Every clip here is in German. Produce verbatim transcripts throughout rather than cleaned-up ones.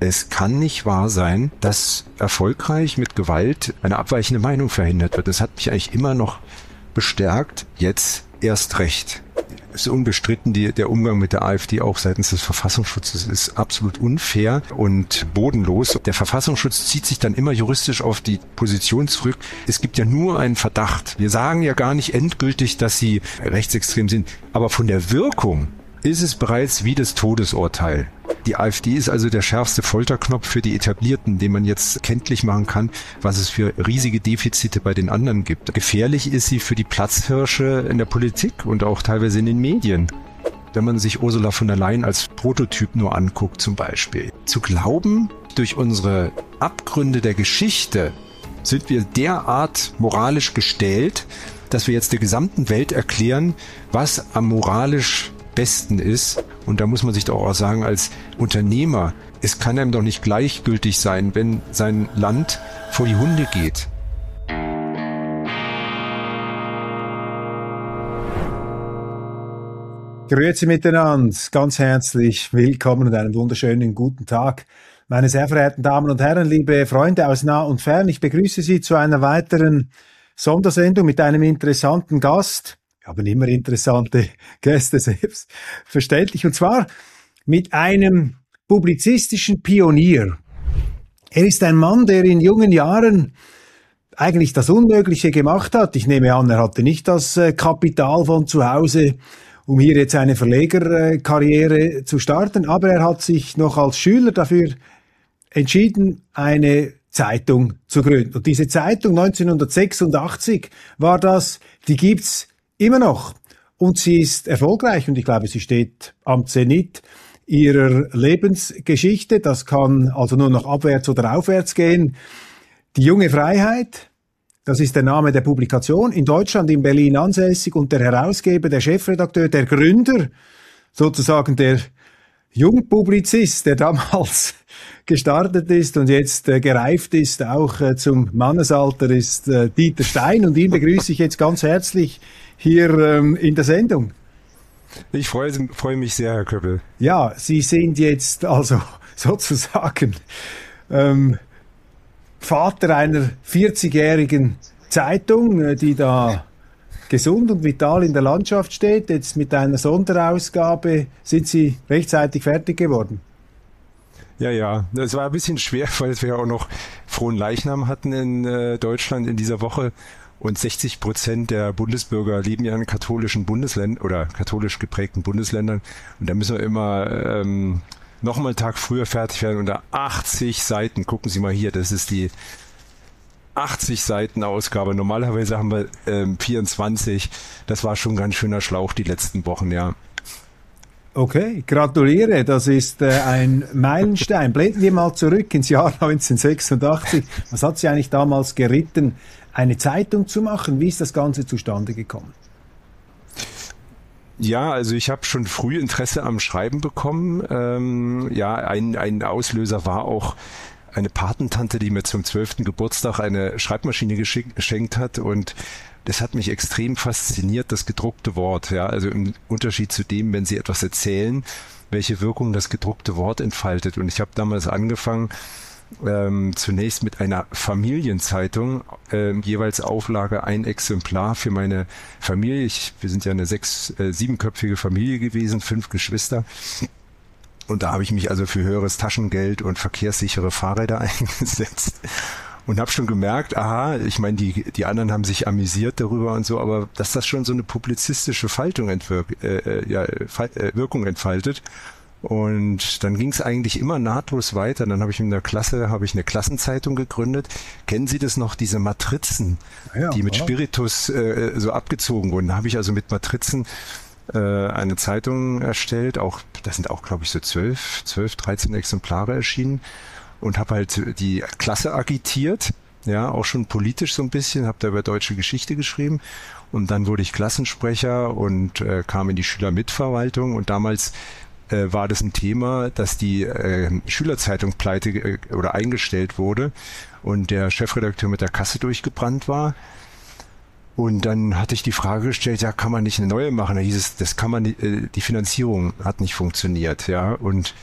Es kann nicht wahr sein, dass erfolgreich mit Gewalt eine abweichende Meinung verhindert wird. Das hat mich eigentlich immer noch bestärkt, jetzt erst recht. Es ist unbestritten, die, der Umgang mit der AfD auch seitens des Verfassungsschutzes ist absolut unfair und bodenlos. Der Verfassungsschutz zieht sich dann immer juristisch auf die Position zurück. Es gibt ja nur einen Verdacht. Wir sagen ja gar nicht endgültig, dass sie rechtsextrem sind, aber von der Wirkung ist es bereits wie das Todesurteil. Die AfD ist also der schärfste Folterknopf für die Etablierten, den man jetzt kenntlich machen kann, was es für riesige Defizite bei den anderen gibt. Gefährlich ist sie für die Platzhirsche in der Politik und auch teilweise in den Medien. Wenn man sich Ursula von der Leyen als Prototyp nur anguckt zum Beispiel. Zu glauben, durch unsere Abgründe der Geschichte sind wir derart moralisch gestellt, dass wir jetzt der gesamten Welt erklären, was am moralisch Besten ist. Und da muss man sich doch auch sagen, als Unternehmer, es kann einem doch nicht gleichgültig sein, wenn sein Land vor die Hunde geht. Grüezi miteinander, ganz herzlich willkommen und einen wunderschönen guten Tag. Meine sehr verehrten Damen und Herren, liebe Freunde aus nah und fern, ich begrüße Sie zu einer weiteren Sondersendung mit einem interessanten Gast. Wir haben immer interessante Gäste, selbstverständlich. Und zwar mit einem publizistischen Pionier. Er ist ein Mann, der in jungen Jahren eigentlich das Unmögliche gemacht hat. Ich nehme an, er hatte nicht das Kapital von zu Hause, um hier jetzt eine Verlegerkarriere zu starten. Aber er hat sich noch als Schüler dafür entschieden, eine Zeitung zu gründen. Und diese Zeitung neunzehnhundertsechsundachtzig war das, die gibt's immer noch. Und sie ist erfolgreich und ich glaube, sie steht am Zenit ihrer Lebensgeschichte. Das kann also nur noch abwärts oder aufwärts gehen. Die junge Freiheit, das ist der Name der Publikation, in Deutschland, in Berlin ansässig und der Herausgeber, der Chefredakteur, der Gründer, sozusagen der Jungpublizist, der damals gestartet ist und jetzt äh, gereift ist, auch äh, zum Mannesalter, ist äh, Dieter Stein und ihn begrüße ich jetzt ganz herzlich hier ähm, in der Sendung. Ich freue, freue mich sehr, Herr Köppel. Ja, Sie sind jetzt also sozusagen ähm, Vater einer vierzigjährigen Zeitung, äh, die da gesund und vital in der Landschaft steht. Jetzt mit einer Sonderausgabe sind Sie rechtzeitig fertig geworden. Ja, ja, das war ein bisschen schwer, weil wir ja auch noch frohen Leichnam hatten in äh, Deutschland in dieser Woche. Und sechzig Prozent der Bundesbürger leben ja in katholischen Bundesländern oder katholisch geprägten Bundesländern. Und da müssen wir immer ähm, noch mal einen Tag früher fertig werden. Unter achtzig Seiten, gucken Sie mal hier, das ist die achtzig Seiten Ausgabe. Normalerweise haben wir ähm, vierundzwanzig. Das war schon ein ganz schöner Schlauch die letzten Wochen, ja. Okay, gratuliere, das ist äh, ein Meilenstein. Blenden wir mal zurück ins Jahr neunzehnhundertsechsundachtzig. Was hat Sie eigentlich damals geritten, eine Zeitung zu machen? Wie ist das Ganze zustande gekommen? Ja, also ich habe schon früh Interesse am Schreiben bekommen. Ähm, ja, ein, ein Auslöser war auch eine Patentante, die mir zum zwölften Geburtstag eine Schreibmaschine geschick, geschenkt hat und das hat mich extrem fasziniert, das gedruckte Wort. Ja, also im Unterschied zu dem, wenn Sie etwas erzählen, welche Wirkung das gedruckte Wort entfaltet. Und ich habe damals angefangen, ähm, zunächst mit einer Familienzeitung, ähm, jeweils Auflage ein Exemplar für meine Familie. Ich, wir sind ja eine sechs, äh, siebenköpfige Familie gewesen, fünf Geschwister. Und da habe ich mich also für höheres Taschengeld und verkehrssichere Fahrräder eingesetzt. Und habe schon gemerkt, aha, ich meine, die die anderen haben sich amüsiert darüber und so, aber dass das schon so eine publizistische Faltung entwirk, äh, ja, Fall, äh, Wirkung entfaltet. Und dann ging es eigentlich immer nahtlos weiter. Dann habe ich in der Klasse habe ich eine Klassenzeitung gegründet. Kennen Sie das noch, diese Matrizen, ja, die mit ja. Spiritus äh, so abgezogen wurden? Da habe ich also mit Matrizen äh, eine Zeitung erstellt. Auch das sind auch, glaube ich, so zwölf, zwölf, dreizehn Exemplare erschienen. Und habe halt die Klasse agitiert, ja, auch schon politisch so ein bisschen, habe da über deutsche Geschichte geschrieben und dann wurde ich Klassensprecher und äh, kam in die Schülermitverwaltung und damals äh, war das ein Thema, dass die äh, Schülerzeitung pleite äh, oder eingestellt wurde und der Chefredakteur mit der Kasse durchgebrannt war. Und dann hatte ich die Frage gestellt, ja, kann man nicht eine neue machen? Da hieß es, das kann man, äh, die Finanzierung hat nicht funktioniert, ja, und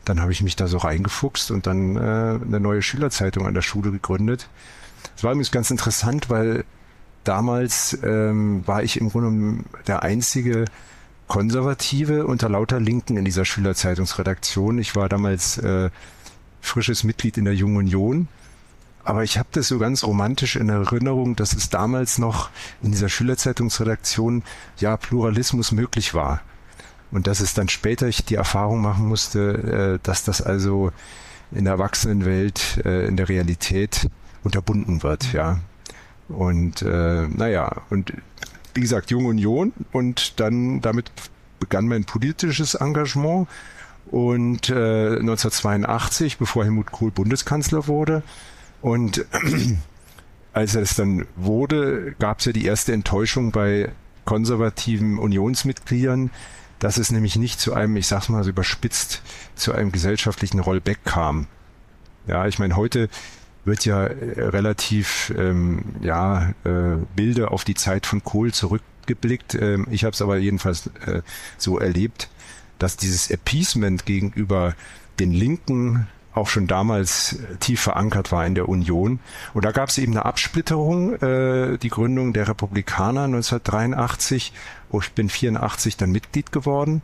dann habe ich mich da so reingefuchst und dann äh, eine neue Schülerzeitung an der Schule gegründet. Das war übrigens ganz interessant, weil damals ähm, war ich im Grunde genommen der einzige Konservative unter lauter Linken in dieser Schülerzeitungsredaktion. Ich war damals äh, frisches Mitglied in der Jungen Union, aber ich habe das so ganz romantisch in Erinnerung, dass es damals noch in dieser Schülerzeitungsredaktion ja Pluralismus möglich war. Und dass es dann später ich die Erfahrung machen musste, äh, dass das also in der Erwachsenenwelt, äh, in der Realität unterbunden wird, ja. Und äh, naja, und wie gesagt, Junge Union, und dann damit begann mein politisches Engagement. Und äh, neunzehnhundertzweiundachtzig, bevor Helmut Kohl Bundeskanzler wurde, und äh, als er es dann wurde, gab es ja die erste Enttäuschung bei konservativen Unionsmitgliedern, dass es nämlich nicht zu einem, ich sag's mal so überspitzt, zu einem gesellschaftlichen Rollback kam. Ja, ich meine, heute wird ja relativ ähm, ja äh, milde auf die Zeit von Kohl zurückgeblickt. Ähm, ich habe es aber jedenfalls äh, so erlebt, dass dieses Appeasement gegenüber den Linken auch schon damals tief verankert war in der Union. Und da gab es eben eine Absplitterung, äh, die Gründung der Republikaner neunzehnhundertdreiundachtzig. Oh, ich bin vierundachtzig dann Mitglied geworden.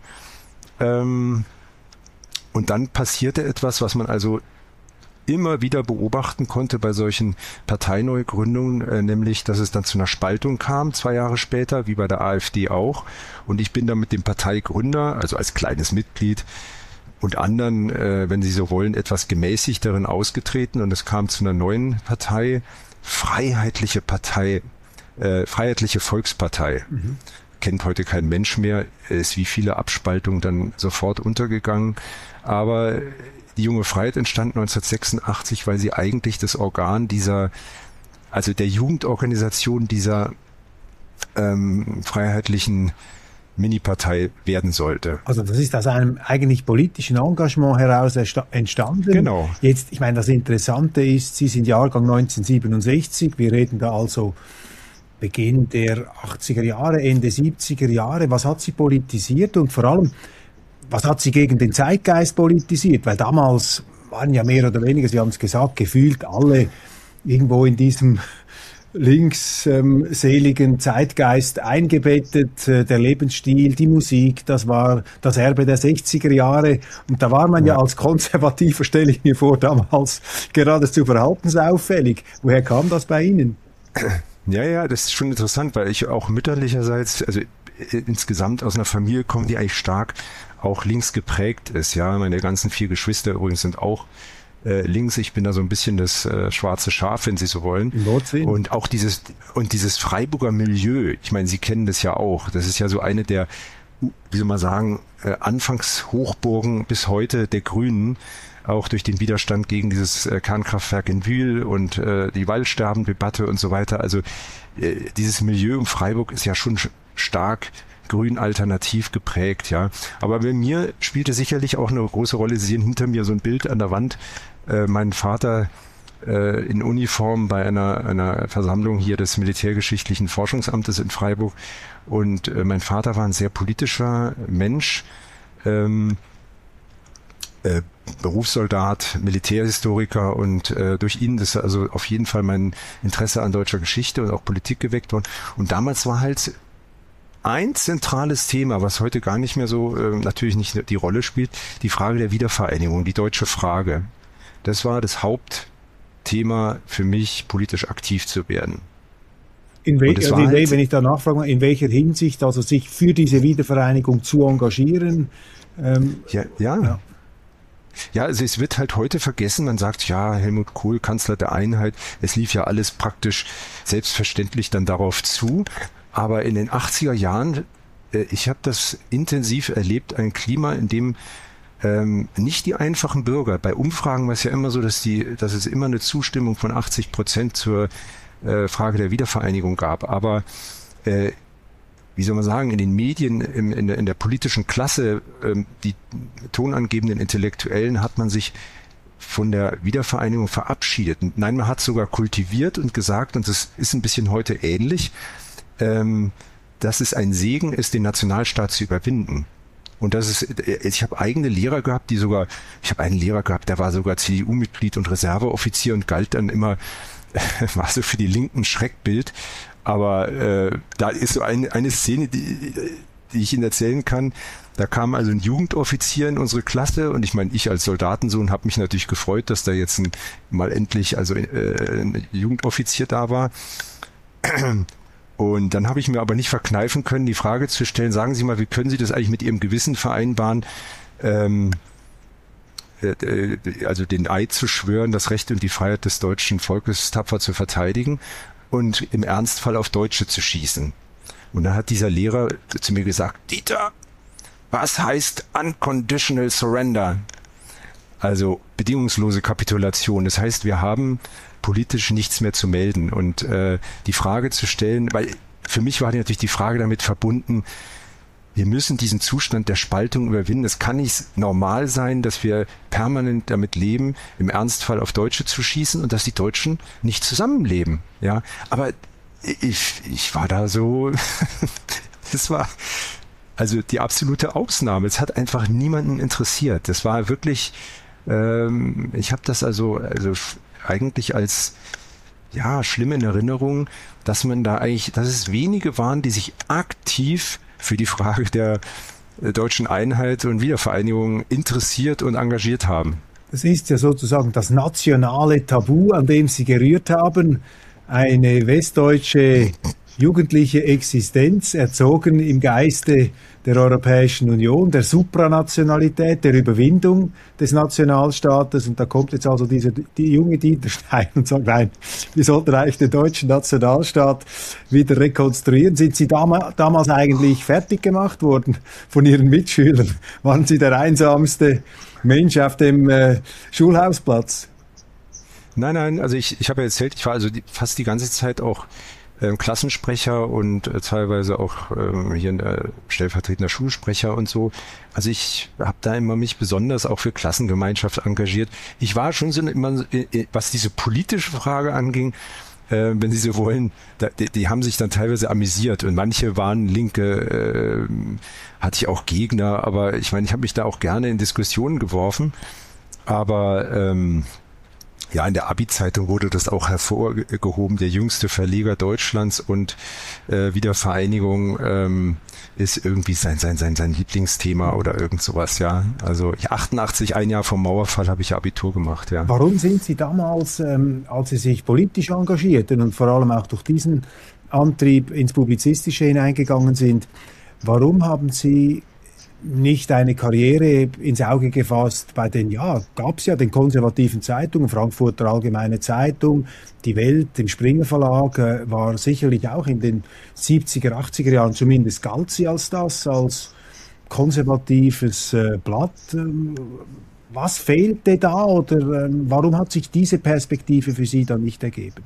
Ähm, und dann passierte etwas, was man also immer wieder beobachten konnte bei solchen Parteineugründungen, äh, nämlich, dass es dann zu einer Spaltung kam, zwei Jahre später, wie bei der AfD auch. Und ich bin dann mit dem Parteigründer, also als kleines Mitglied, und anderen, äh, wenn Sie so wollen, etwas gemäßigteren ausgetreten, und es kam zu einer neuen Partei, Freiheitliche Partei, äh, Freiheitliche Volkspartei. Mhm. Kennt heute kein Mensch mehr, ist wie viele Abspaltungen dann sofort untergegangen. Aber die Junge Freiheit entstand neunzehnhundertsechsundachtzig, weil sie eigentlich das Organ dieser, also der Jugendorganisation dieser ähm, freiheitlichen Mini-Partei werden sollte. Also das ist aus einem eigentlich politischen Engagement heraus entstanden. Genau. Jetzt, ich meine, das Interessante ist, Sie sind Jahrgang neunzehnhundertsiebenundsechzig, wir reden da also Beginn der achtziger Jahre, Ende siebziger Jahre. Was hat Sie politisiert und vor allem, was hat Sie gegen den Zeitgeist politisiert? Weil damals waren ja mehr oder weniger, Sie haben es gesagt, gefühlt alle irgendwo in diesem linksseligen ähm, Zeitgeist eingebettet, äh, der Lebensstil, die Musik, das war das Erbe der sechziger Jahre. Und da war man ja, ja als Konservativer, stelle ich mir vor, damals geradezu verhaltensauffällig. Woher kam das bei Ihnen? Ja, ja, das ist schon interessant, weil ich auch mütterlicherseits, also insgesamt aus einer Familie komme, die eigentlich stark auch links geprägt ist. Ja, meine ganzen vier Geschwister übrigens sind auch äh, links. Ich bin da so ein bisschen das äh, schwarze Schaf, wenn Sie so wollen. Und auch dieses und dieses Freiburger Milieu. Ich meine, Sie kennen das ja auch. Das ist ja so eine der, wie soll man sagen, äh, Anfangshochburgen bis heute der Grünen. Auch durch den Widerstand gegen dieses äh, Kernkraftwerk in Wyhl und äh, die Waldsterbendebatte und so weiter. Also äh, dieses Milieu um Freiburg ist ja schon stark grün alternativ geprägt, ja. Aber bei mir spielte sicherlich auch eine große Rolle. Sie sehen hinter mir so ein Bild an der Wand. Äh, mein Vater äh, in Uniform bei einer, einer Versammlung hier des Militärgeschichtlichen Forschungsamtes in Freiburg. Und äh, mein Vater war ein sehr politischer Mensch, ähm, äh, Berufssoldat, Militärhistoriker, und äh, durch ihn ist also auf jeden Fall mein Interesse an deutscher Geschichte und auch Politik geweckt worden. Und damals war halt ein zentrales Thema, was heute gar nicht mehr so äh, natürlich nicht die Rolle spielt, die Frage der Wiedervereinigung, die deutsche Frage. Das war das Hauptthema für mich, politisch aktiv zu werden. In wel- also in halt, wenn ich da nachfrage, in welcher Hinsicht, also sich für diese Wiedervereinigung zu engagieren? Ähm, ja, ja. ja. Ja, also es wird halt heute vergessen, man sagt, ja, Helmut Kohl, Kanzler der Einheit, es lief ja alles praktisch selbstverständlich dann darauf zu. Aber in den achtziger Jahren, äh, ich habe das intensiv erlebt, ein Klima, in dem ähm, nicht die einfachen Bürger, bei Umfragen war es ja immer so, dass die, dass es immer eine Zustimmung von achtzig Prozent zur äh, Frage der Wiedervereinigung gab. Aber äh, wie soll man sagen, in den Medien, in, in, der, in der politischen Klasse, ähm, die tonangebenden Intellektuellen, hat man sich von der Wiedervereinigung verabschiedet. Nein, man hat sogar kultiviert und gesagt, und das ist ein bisschen heute ähnlich, ähm, dass es ein Segen ist, den Nationalstaat zu überwinden. Und das ist, ich habe eigene Lehrer gehabt, die sogar, ich habe einen Lehrer gehabt, der war sogar C D U-Mitglied und Reserveoffizier und galt dann immer, war so für die Linken Schreckbild. Aber äh, da ist so eine, eine Szene, die, die ich Ihnen erzählen kann. Da kam also ein Jugendoffizier in unsere Klasse und ich meine, ich als Soldatensohn habe mich natürlich gefreut, dass da jetzt ein, mal endlich also äh, ein Jugendoffizier da war. Und dann habe ich mir aber nicht verkneifen können, die Frage zu stellen, sagen Sie mal, wie können Sie das eigentlich mit Ihrem Gewissen vereinbaren, ähm, äh, also den Eid zu schwören, das Recht und die Freiheit des deutschen Volkes tapfer zu verteidigen und im Ernstfall auf Deutsche zu schießen. Und dann hat dieser Lehrer zu mir gesagt, Dieter, was heißt unconditional surrender? Also bedingungslose Kapitulation. Das heißt, wir haben politisch nichts mehr zu melden. Und äh, die Frage zu stellen, weil für mich war natürlich die Frage damit verbunden, wir müssen diesen Zustand der Spaltung überwinden. Es kann nicht normal sein, dass wir permanent damit leben, im Ernstfall auf Deutsche zu schießen und dass die Deutschen nicht zusammenleben. Ja, aber ich, ich war da so, das war also die absolute Ausnahme. Es hat einfach niemanden interessiert. Das war wirklich, ähm, ich habe das also, also eigentlich als ja schlimm in Erinnerung, dass man da eigentlich, dass es wenige waren, die sich aktiv für die Frage der deutschen Einheit und Wiedervereinigung interessiert und engagiert haben. Das ist ja sozusagen das nationale Tabu, an dem Sie gerührt haben. Eine westdeutsche jugendliche Existenz, erzogen im Geiste der Europäischen Union, der Supranationalität, der Überwindung des Nationalstaates. Und da kommt jetzt also dieser die junge Dieter Stein und sagt, nein, wir sollten eigentlich den deutschen Nationalstaat wieder rekonstruieren. Sind Sie dam- damals eigentlich fertig gemacht worden von Ihren Mitschülern? Waren Sie der einsamste Mensch auf dem äh, Schulhausplatz? Nein, nein, also ich, ich habe ja erzählt, ich war also die, fast die ganze Zeit auch ähm, Klassensprecher und äh, teilweise auch ähm, hier in der stellvertretender Schulsprecher und so. Also ich habe da immer mich besonders auch für Klassengemeinschaft engagiert. Ich war schon so immer, äh, was diese politische Frage anging, äh, wenn Sie so wollen, da, die, die haben sich dann teilweise amüsiert und manche waren Linke, äh, hatte ich auch Gegner, aber ich meine, ich habe mich da auch gerne in Diskussionen geworfen, aber ähm, ja, in der Abi-Zeitung wurde das auch hervorgehoben, der jüngste Verleger Deutschlands und äh, Wiedervereinigung ähm, ist irgendwie sein, sein, sein, sein Lieblingsthema oder irgend sowas, ja. Also ich achtundachtzig, ein Jahr vom Mauerfall, habe ich Abitur gemacht, ja. Warum sind Sie damals, ähm, als Sie sich politisch engagierten und vor allem auch durch diesen Antrieb ins Publizistische hineingegangen sind, warum haben Sie nicht eine Karriere ins Auge gefasst bei den, ja, gab es ja den konservativen Zeitungen, Frankfurter Allgemeine Zeitung, die Welt, im Springer Verlag, äh, war sicherlich auch in den siebziger, achtziger Jahren, zumindest galt sie als das, als konservatives äh, Blatt. Ähm, was fehlte da oder ähm, warum hat sich diese Perspektive für Sie dann nicht ergeben?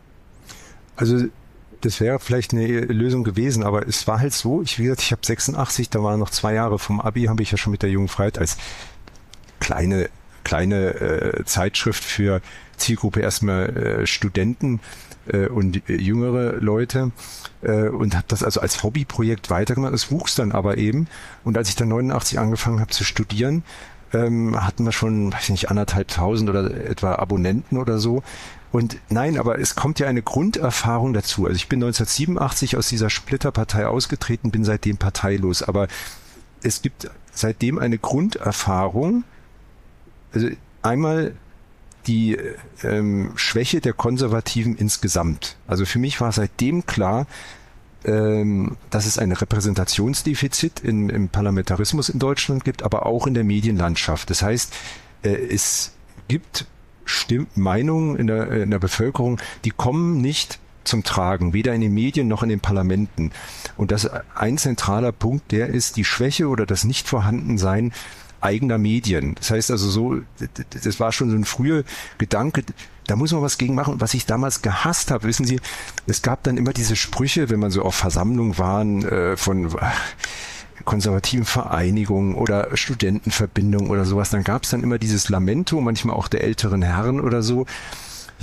Also das wäre vielleicht eine Lösung gewesen, aber es war halt so, ich, wie gesagt, ich habe sechsundachtzig, da waren noch zwei Jahre vom Abi, habe ich ja schon mit der Jungen Freiheit als kleine, kleine äh, Zeitschrift für Zielgruppe erstmal äh, Studenten äh, und äh, jüngere Leute äh, und habe das also als Hobbyprojekt weitergemacht. Es wuchs dann aber eben und als ich dann neunundachtzig angefangen habe zu studieren, ähm, hatten wir schon, weiß nicht, anderthalbtausend oder etwa Abonnenten oder so. Und nein, aber es kommt ja eine Grunderfahrung dazu. Also ich bin neunzehnhundertsiebenundachtzig aus dieser Splitterpartei ausgetreten, bin seitdem parteilos. Aber es gibt seitdem eine Grunderfahrung. Also einmal die ähm, Schwäche der Konservativen insgesamt. Also für mich war seitdem klar, ähm, dass es ein Repräsentationsdefizit in, im Parlamentarismus in Deutschland gibt, aber auch in der Medienlandschaft. Das heißt, äh, es gibt Stimmt, Meinungen in der, in der Bevölkerung, die kommen nicht zum Tragen, weder in den Medien noch in den Parlamenten. Und das ein zentraler Punkt, der ist die Schwäche oder das Nichtvorhandensein eigener Medien. Das heißt also so, das war schon so ein früher Gedanke, da muss man was gegen machen. Und was ich damals gehasst habe, wissen Sie, es gab dann immer diese Sprüche, wenn man so auf Versammlungen waren, äh, von konservativen Vereinigungen oder Studentenverbindungen oder sowas, dann gab es dann immer dieses Lamento, manchmal auch der älteren Herren oder so.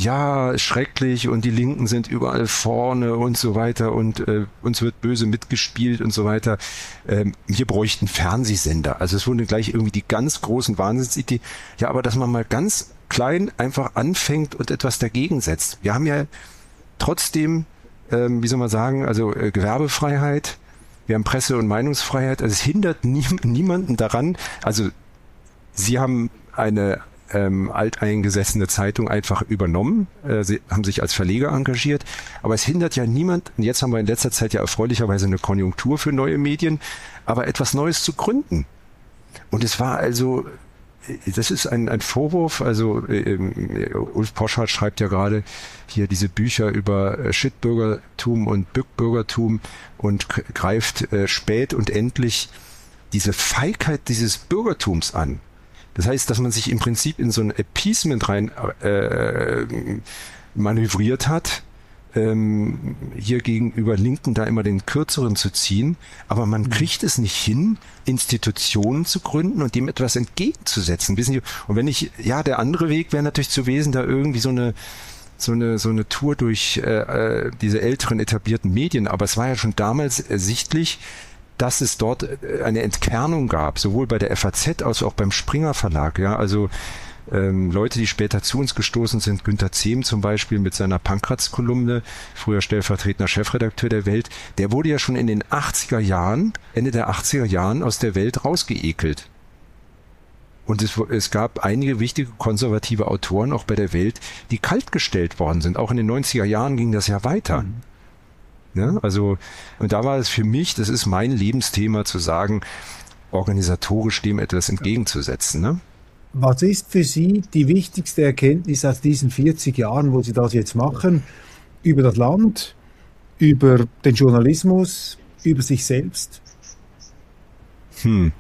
ja, schrecklich und die Linken sind überall vorne und so weiter und äh, uns wird böse mitgespielt und so weiter. Ähm, wir bräuchten Fernsehsender. Also es wurde gleich irgendwie die ganz großen Wahnsinnsidee. Ja, aber dass man mal ganz klein einfach anfängt und etwas dagegen setzt. Wir haben ja trotzdem, ähm, wie soll man sagen, also äh, Gewerbefreiheit, wir haben Presse- und Meinungsfreiheit. Also es hindert nie, niemanden daran. Also Sie haben eine ähm, alteingesessene Zeitung einfach übernommen. Äh, sie haben sich als Verleger engagiert. Aber es hindert ja niemand, und jetzt haben wir in letzter Zeit ja erfreulicherweise eine Konjunktur für neue Medien, aber etwas Neues zu gründen. Und es war also, das ist ein, ein Vorwurf, also äh, Ulf Poschardt schreibt ja gerade hier diese Bücher über Shitbürgertum und Bückbürgertum und greift äh, spät und endlich diese Feigheit dieses Bürgertums an. Das heißt, dass man sich im Prinzip in so ein Appeasement rein äh, manövriert hat, ähm, hier gegenüber Linken da immer den Kürzeren zu ziehen, aber man kriegt es nicht hin, Institutionen zu gründen und dem etwas entgegenzusetzen. Wissen Sie? Und wenn ich, ja, der andere Weg wäre natürlich gewesen, da irgendwie so eine so eine so eine Tour durch äh, diese älteren etablierten Medien, aber es war ja schon damals ersichtlich, dass es dort eine Entkernung gab, sowohl bei der F A Z als auch beim Springer Verlag. Ja, also ähm, Leute, die später zu uns gestoßen sind, Günter Zehm zum Beispiel mit seiner Pankratz-Kolumne, früher stellvertretender Chefredakteur der Welt, der wurde ja schon in den achtziger Jahren, Ende der achtziger Jahren aus der Welt rausgeekelt. Und es, es gab einige wichtige konservative Autoren auch bei der Welt, die kaltgestellt worden sind. Auch in den neunziger Jahren ging das ja weiter. Mhm. Ja, also, und da war es für mich, das ist mein Lebensthema, zu sagen, organisatorisch dem etwas entgegenzusetzen. Ne? Was ist für Sie die wichtigste Erkenntnis aus diesen vierzig Jahren, wo Sie das jetzt machen, über das Land, über den Journalismus, über sich selbst? Hm.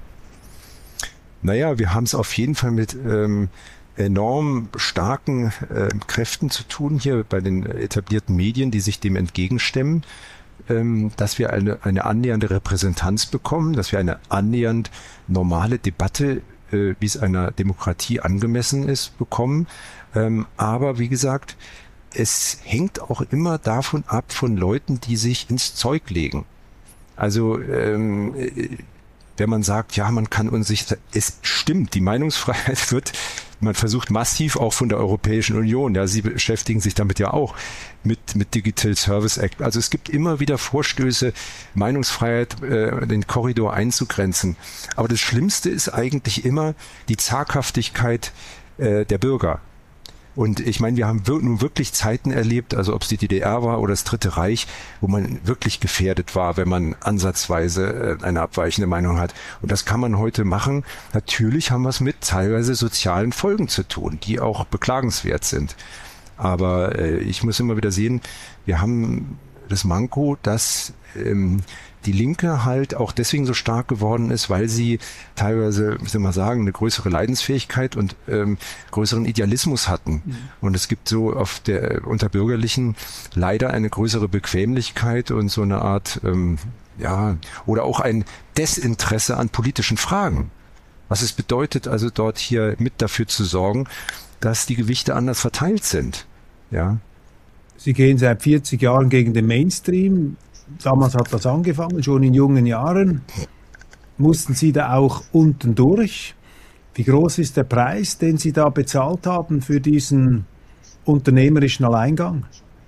Naja, wir haben es auf jeden Fall mit ähm, enorm starken äh, Kräften zu tun hier bei den etablierten Medien, die sich dem entgegenstemmen, ähm, dass wir eine, eine annähernde Repräsentanz bekommen, dass wir eine annähernd normale Debatte, äh, wie es einer Demokratie angemessen ist, bekommen. Ähm, aber wie gesagt, es hängt auch immer davon ab, von Leuten, die sich ins Zeug legen. Also ähm, wenn man sagt, ja, man kann uns sich, es stimmt, die Meinungsfreiheit wird, man versucht massiv auch von der Europäischen Union, ja, sie beschäftigen sich damit ja auch mit mit Digital Service Act. Also es gibt immer wieder Vorstöße, Meinungsfreiheit, äh, den Korridor einzugrenzen. Aber das Schlimmste ist eigentlich immer die Zaghaftigkeit äh, der Bürger. Und ich meine, wir haben nun wirklich Zeiten erlebt, also ob es die D D R war oder das Dritte Reich, wo man wirklich gefährdet war, wenn man ansatzweise eine abweichende Meinung hat. Und das kann man heute machen. Natürlich haben wir es mit teilweise sozialen Folgen zu tun, die auch beklagenswert sind. Aber äh, ich muss immer wieder sehen, wir haben das Manko, dass ähm, die Linke halt auch deswegen so stark geworden ist, weil sie teilweise, wie soll man sagen, eine größere Leidensfähigkeit und ähm, größeren Idealismus hatten. Mhm. Und es gibt so auf der unter Bürgerlichen leider eine größere Bequemlichkeit und so eine Art, ähm, ja, oder auch ein Desinteresse an politischen Fragen. Was es bedeutet, also dort hier mit dafür zu sorgen, dass die Gewichte anders verteilt sind. Ja. Sie gehen seit vierzig Jahren gegen den Mainstream. Damals hat das angefangen, schon in jungen Jahren. Mussten Sie da auch unten durch? Wie groß ist der Preis, den Sie da bezahlt haben für diesen unternehmerischen Alleingang?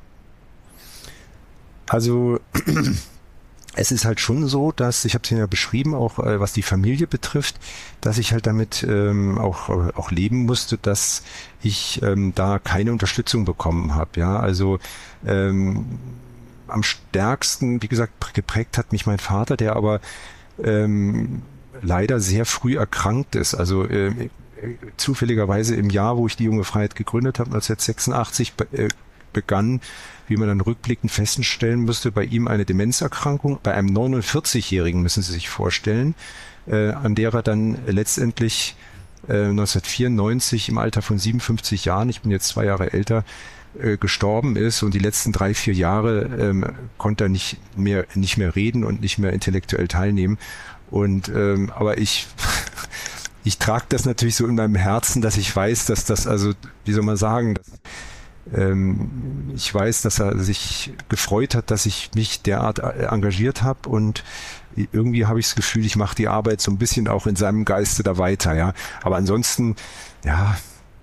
Also es ist halt schon so, dass, ich habe es Ihnen ja beschrieben, auch äh, was die Familie betrifft, dass ich halt damit ähm, auch, auch leben musste, dass ich ähm, da keine Unterstützung bekommen habe. Ja, also ähm, am stärksten, wie gesagt, geprägt hat mich mein Vater, der aber ähm, leider sehr früh erkrankt ist. Also äh, zufälligerweise im Jahr, wo ich die Junge Freiheit gegründet habe, neunzehnhundertsechsundachtzig, be äh, begann, wie man dann rückblickend feststellen musste, bei ihm eine Demenzerkrankung, bei einem neunundvierzigjährigen, müssen Sie sich vorstellen, äh, an der er dann letztendlich äh, neunzehnhundertvierundneunzig im Alter von siebenundfünfzig Jahren, ich bin jetzt zwei Jahre älter, äh, gestorben ist, und die letzten drei, vier Jahre ähm, konnte er nicht mehr, nicht mehr reden und nicht mehr intellektuell teilnehmen. Und ähm, aber ich ich trage das natürlich so in meinem Herzen, dass ich weiß, dass das, also wie soll man sagen, dass Ähm, ich weiß, dass er sich gefreut hat, dass ich mich derart engagiert habe und irgendwie habe ich das Gefühl, ich mache die Arbeit so ein bisschen auch in seinem Geiste da weiter, ja. Aber ansonsten, ja,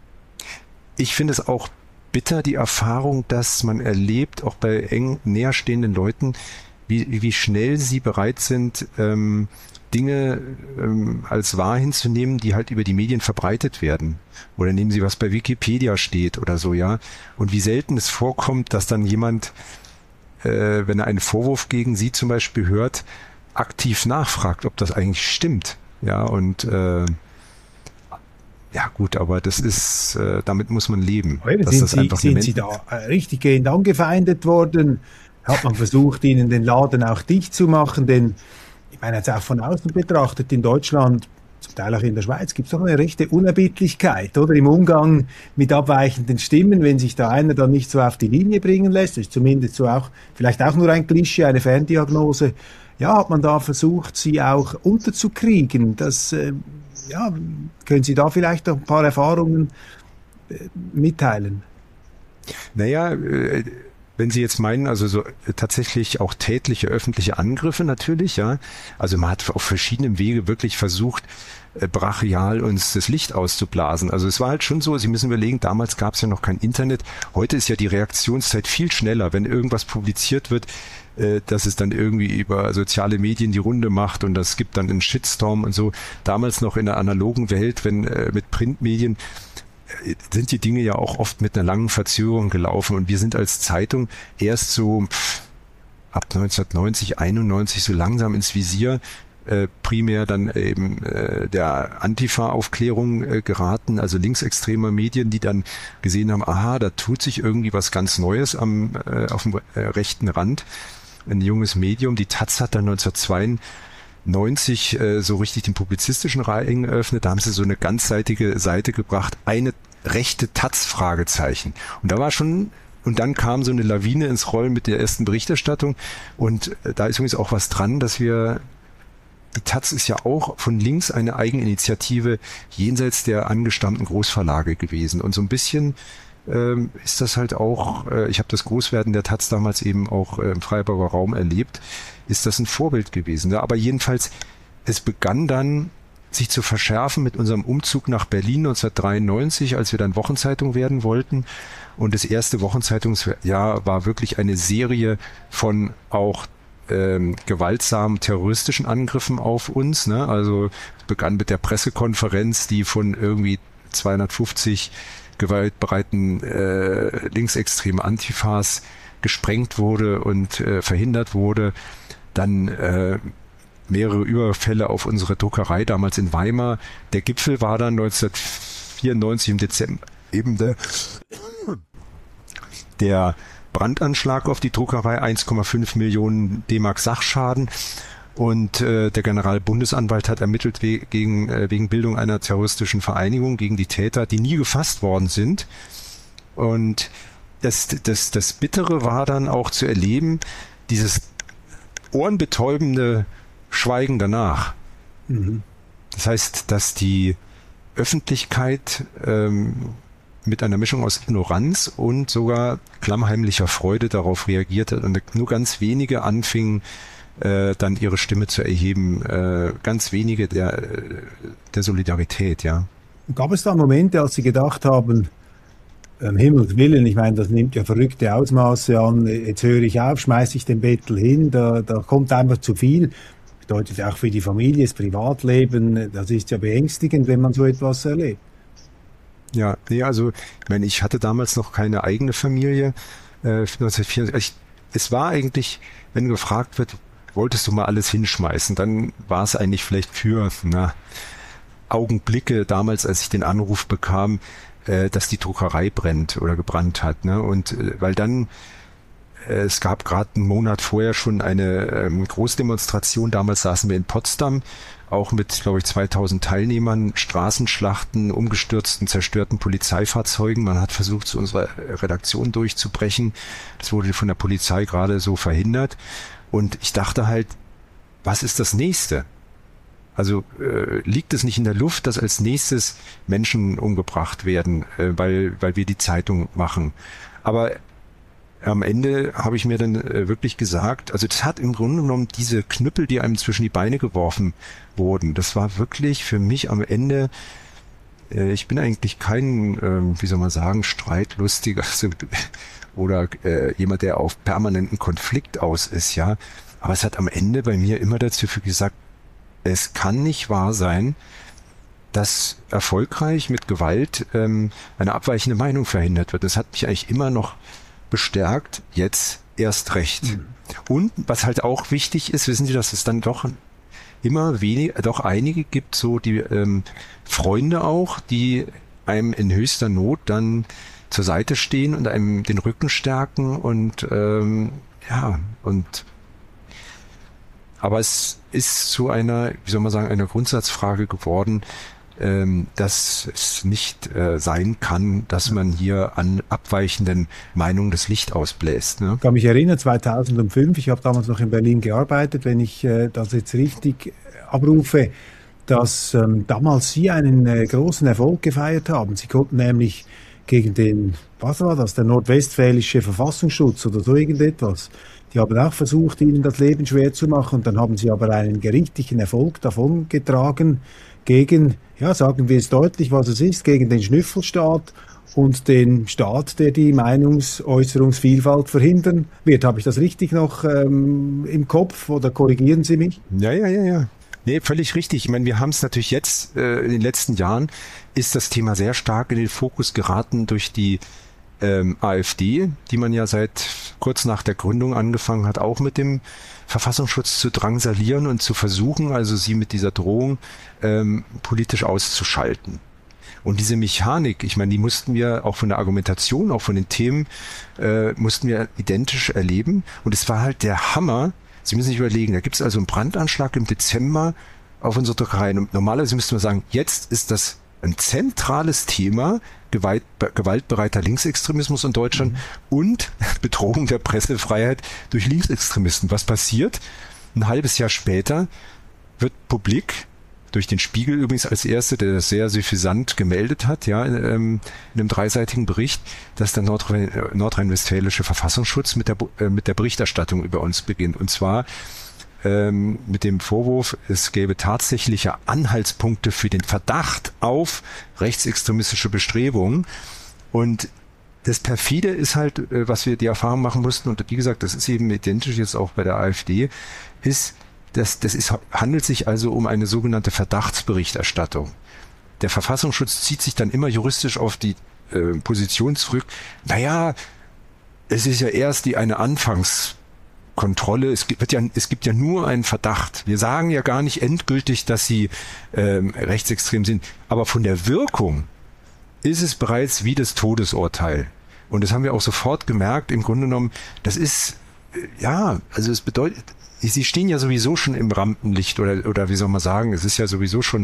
ich finde es auch bitter, die Erfahrung, dass man erlebt, auch bei eng näherstehenden Leuten, wie, wie schnell sie bereit sind, ähm, Dinge ähm, als wahr hinzunehmen, die halt über die Medien verbreitet werden. Oder nehmen Sie, was bei Wikipedia steht oder so, ja. Und wie selten es vorkommt, dass dann jemand, äh, wenn er einen Vorwurf gegen Sie zum Beispiel hört, aktiv nachfragt, ob das eigentlich stimmt. Ja, und äh, ja gut, aber das ist, äh, damit muss man leben. Heute dass sind das Sie, einfach sind Sie da äh, richtig gehend angefeindet worden? Hat man versucht, Ihnen den Laden auch dicht zu machen? Denn ich meine, jetzt auch von außen betrachtet, in Deutschland, zum Teil auch in der Schweiz, gibt es doch eine rechte Unerbittlichkeit, oder? Im Umgang mit abweichenden Stimmen, wenn sich da einer dann nicht so auf die Linie bringen lässt, das ist zumindest so auch, vielleicht auch nur ein Klischee, eine Ferndiagnose. Ja, hat man da versucht, sie auch unterzukriegen? Das, äh, ja, können Sie da vielleicht noch ein paar Erfahrungen äh, mitteilen? Naja, äh, wenn Sie jetzt meinen, also so äh, tatsächlich auch tätliche öffentliche Angriffe natürlich, ja. Also man hat auf verschiedenen Wege wirklich versucht, äh, brachial uns das Licht auszublasen. Also es war halt schon so, Sie müssen überlegen, damals gab es ja noch kein Internet. Heute ist ja die Reaktionszeit viel schneller. Wenn irgendwas publiziert wird, äh, dass es dann irgendwie über soziale Medien die Runde macht und das gibt dann einen Shitstorm und so. Damals noch in der analogen Welt, wenn äh, mit Printmedien, sind die Dinge ja auch oft mit einer langen Verzögerung gelaufen und wir sind als Zeitung erst so pff, ab neunzehnhundertneunzig, einundneunzig so langsam ins Visier, äh, primär dann eben äh, der Antifa-Aufklärung äh, geraten, also linksextremer Medien, die dann gesehen haben, aha, da tut sich irgendwie was ganz Neues am äh, auf dem äh, rechten Rand. Ein junges Medium, die Taz hat dann neunzehnhundertzweiundneunzig äh, so richtig den publizistischen Reigen eröffnet. Da haben sie so eine ganzseitige Seite gebracht, eine rechte Taz, Fragezeichen. Und da war schon, und dann kam so eine Lawine ins Rollen mit der ersten Berichterstattung. Und äh, da ist übrigens auch was dran, dass wir, die Taz ist ja auch von links eine Eigeninitiative jenseits der angestammten Großverlage gewesen. Und so ein bisschen ähm, ist das halt auch, äh, ich habe das Großwerden der Taz damals eben auch äh, im Freiburger Raum erlebt, ist das ein Vorbild gewesen. Ja, aber jedenfalls, es begann dann sich zu verschärfen mit unserem Umzug nach Berlin neunzehnhundertdreiundneunzig, als wir dann Wochenzeitung werden wollten. Und das erste Wochenzeitungsjahr war wirklich eine Serie von auch ähm, gewaltsamen terroristischen Angriffen auf uns. Ne? Also es begann mit der Pressekonferenz, die von irgendwie zweihundertfünfzig gewaltbereiten äh, linksextremen Antifas gesprengt wurde und äh, verhindert wurde. Dann äh, mehrere Überfälle auf unsere Druckerei damals in Weimar. Der Gipfel war dann neunzehnhundertvierundneunzig im Dezember eben der, der Brandanschlag auf die Druckerei, eins Komma fünf Millionen D-Mark Sachschaden. Und äh, der Generalbundesanwalt hat ermittelt we- gegen, äh, wegen Bildung einer terroristischen Vereinigung gegen die Täter, die nie gefasst worden sind. Und das, das, das Bittere war dann auch zu erleben, dieses ohrenbetäubende Schweigen danach. Mhm. Das heißt, dass die Öffentlichkeit ähm, mit einer Mischung aus Ignoranz und sogar klammheimlicher Freude darauf reagiert hat und nur ganz wenige anfingen, äh, dann ihre Stimme zu erheben. Äh, ganz wenige der, der Solidarität, ja. Gab es da Momente, als Sie gedacht haben, um Himmels Willen, ich meine, das nimmt ja verrückte Ausmaße an, jetzt höre ich auf, schmeiße ich den Bettel hin, da, da kommt einfach zu viel. Bedeutet auch für die Familie, das Privatleben, das ist ja beängstigend, wenn man so etwas erlebt. Ja, nee, also, ich meine, ich hatte damals noch keine eigene Familie, äh, neunzehnhundertvierundsiebzig. Ich, es war eigentlich, wenn gefragt wird, wolltest du mal alles hinschmeißen, dann war es eigentlich vielleicht für, na, Augenblicke damals, als ich den Anruf bekam, dass die Druckerei brennt oder gebrannt hat, ne? Und weil dann äh, es gab gerade einen Monat vorher schon eine ähm, Großdemonstration. Damals saßen wir in Potsdam, auch mit, glaube ich, zweitausend Teilnehmern, Straßenschlachten, umgestürzten, zerstörten Polizeifahrzeugen. Man hat versucht, zu unserer Redaktion durchzubrechen. Das wurde von der Polizei gerade so verhindert. Und ich dachte halt, was ist das Nächste? Also äh, liegt es nicht in der Luft, dass als nächstes Menschen umgebracht werden, äh, weil weil wir die Zeitung machen? Aber am Ende habe ich mir dann äh, wirklich gesagt, also das hat im Grunde genommen diese Knüppel, die einem zwischen die Beine geworfen wurden, das war wirklich für mich am Ende, äh, ich bin eigentlich kein, äh, wie soll man sagen, streitlustiger also, oder äh, jemand, der auf permanenten Konflikt aus ist, ja. Aber es hat am Ende bei mir immer dazu gesagt, es kann nicht wahr sein, dass erfolgreich mit Gewalt ähm, eine abweichende Meinung verhindert wird. Das hat mich eigentlich immer noch bestärkt, jetzt erst recht. Mhm. Und was halt auch wichtig ist, wissen Sie, dass es dann doch immer weniger, doch einige gibt, so die ähm, Freunde auch, die einem in höchster Not dann zur Seite stehen und einem den Rücken stärken und ähm, ja, und aber es ist zu einer, wie soll man sagen, einer Grundsatzfrage geworden, dass es nicht äh, sein kann, dass man hier an abweichenden Meinungen das Licht ausbläst. Ne? Ich kann mich erinnern, zweitausendfünf, ich habe damals noch in Berlin gearbeitet, wenn ich äh, das jetzt richtig abrufe, dass ähm, damals Sie einen äh, großen Erfolg gefeiert haben. Sie konnten nämlich gegen den, was war das, der nordwestfälische Verfassungsschutz oder so irgendetwas, die haben auch versucht, Ihnen das Leben schwer zu machen und dann haben Sie aber einen gerichtlichen Erfolg davongetragen gegen, ja, sagen wir es deutlich, was es ist, gegen den Schnüffelstaat und den Staat, der die Meinungsäußerungsvielfalt verhindern wird. Habe ich das richtig noch ähm, im Kopf oder korrigieren Sie mich? Ja, ja, ja, ja. Nee, völlig richtig. Ich meine, wir haben es natürlich jetzt, äh, in den letzten Jahren ist das Thema sehr stark in den Fokus geraten durch die ähm, AfD, die man ja seit kurz nach der Gründung angefangen hat, auch mit dem Verfassungsschutz zu drangsalieren und zu versuchen, also sie mit dieser Drohung ähm, politisch auszuschalten. Und diese Mechanik, ich meine, die mussten wir auch von der Argumentation, auch von den Themen, äh, mussten wir identisch erleben. Und es war halt der Hammer. Sie müssen sich überlegen, da gibt es also einen Brandanschlag im Dezember auf unsere Druckereien. Und normalerweise müssten wir sagen, jetzt ist das ein zentrales Thema, Gewalt, gewaltbereiter Linksextremismus in Deutschland mhm. und Bedrohung der Pressefreiheit durch Linksextremisten. Was passiert? Ein halbes Jahr später wird publik, durch den Spiegel übrigens als Erste, der das sehr suffisant gemeldet hat, ja, in, in einem dreiseitigen Bericht, dass der Nordrhein, nordrhein-westfälische Verfassungsschutz mit der, äh, mit der Berichterstattung über uns beginnt. Und zwar ähm, mit dem Vorwurf, es gäbe tatsächliche Anhaltspunkte für den Verdacht auf rechtsextremistische Bestrebungen. Und das Perfide ist halt, äh, was wir die Erfahrung machen mussten, und wie gesagt, das ist eben identisch jetzt auch bei der AfD, ist, Das, das ist, handelt sich also um eine sogenannte Verdachtsberichterstattung. Der Verfassungsschutz zieht sich dann immer juristisch auf die äh, Position zurück. Naja, es ist ja erst die eine Anfangskontrolle. Es gibt, wird ja, es gibt ja nur einen Verdacht. Wir sagen ja gar nicht endgültig, dass sie ähm, rechtsextrem sind. Aber von der Wirkung ist es bereits wie das Todesurteil. Und das haben wir auch sofort gemerkt. Im Grunde genommen, das ist, äh, ja, also es bedeutet, Sie stehen ja sowieso schon im Rampenlicht oder oder wie soll man sagen, es ist ja sowieso schon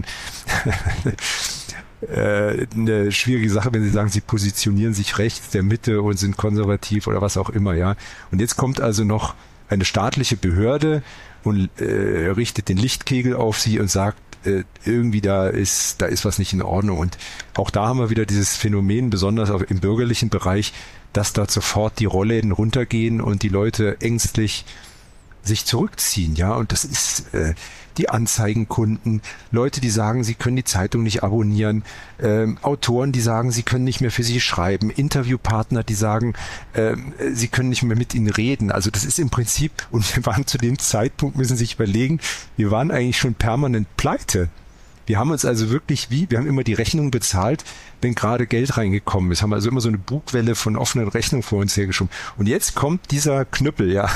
äh, eine schwierige Sache, wenn Sie sagen, Sie positionieren sich rechts der Mitte und sind konservativ oder was auch immer, ja. Und jetzt kommt also noch eine staatliche Behörde und äh, richtet den Lichtkegel auf Sie und sagt, äh, irgendwie da ist da ist was nicht in Ordnung. Und auch da haben wir wieder dieses Phänomen, besonders auch im bürgerlichen Bereich, dass dort sofort die Rollläden runtergehen und die Leute ängstlich sich zurückziehen, ja, und das ist äh, die Anzeigenkunden, Leute, die sagen, sie können die Zeitung nicht abonnieren, ähm, Autoren, die sagen, sie können nicht mehr für sie schreiben, Interviewpartner, die sagen, ähm, sie können nicht mehr mit ihnen reden. Also das ist im Prinzip, und wir waren zu dem Zeitpunkt, müssen Sie sich überlegen, wir waren eigentlich schon permanent pleite. Wir haben uns also wirklich wie, wir haben immer die Rechnung bezahlt, wenn gerade Geld reingekommen ist, haben also immer so eine Bugwelle von offenen Rechnungen vor uns hergeschoben. Und jetzt kommt dieser Knüppel, ja.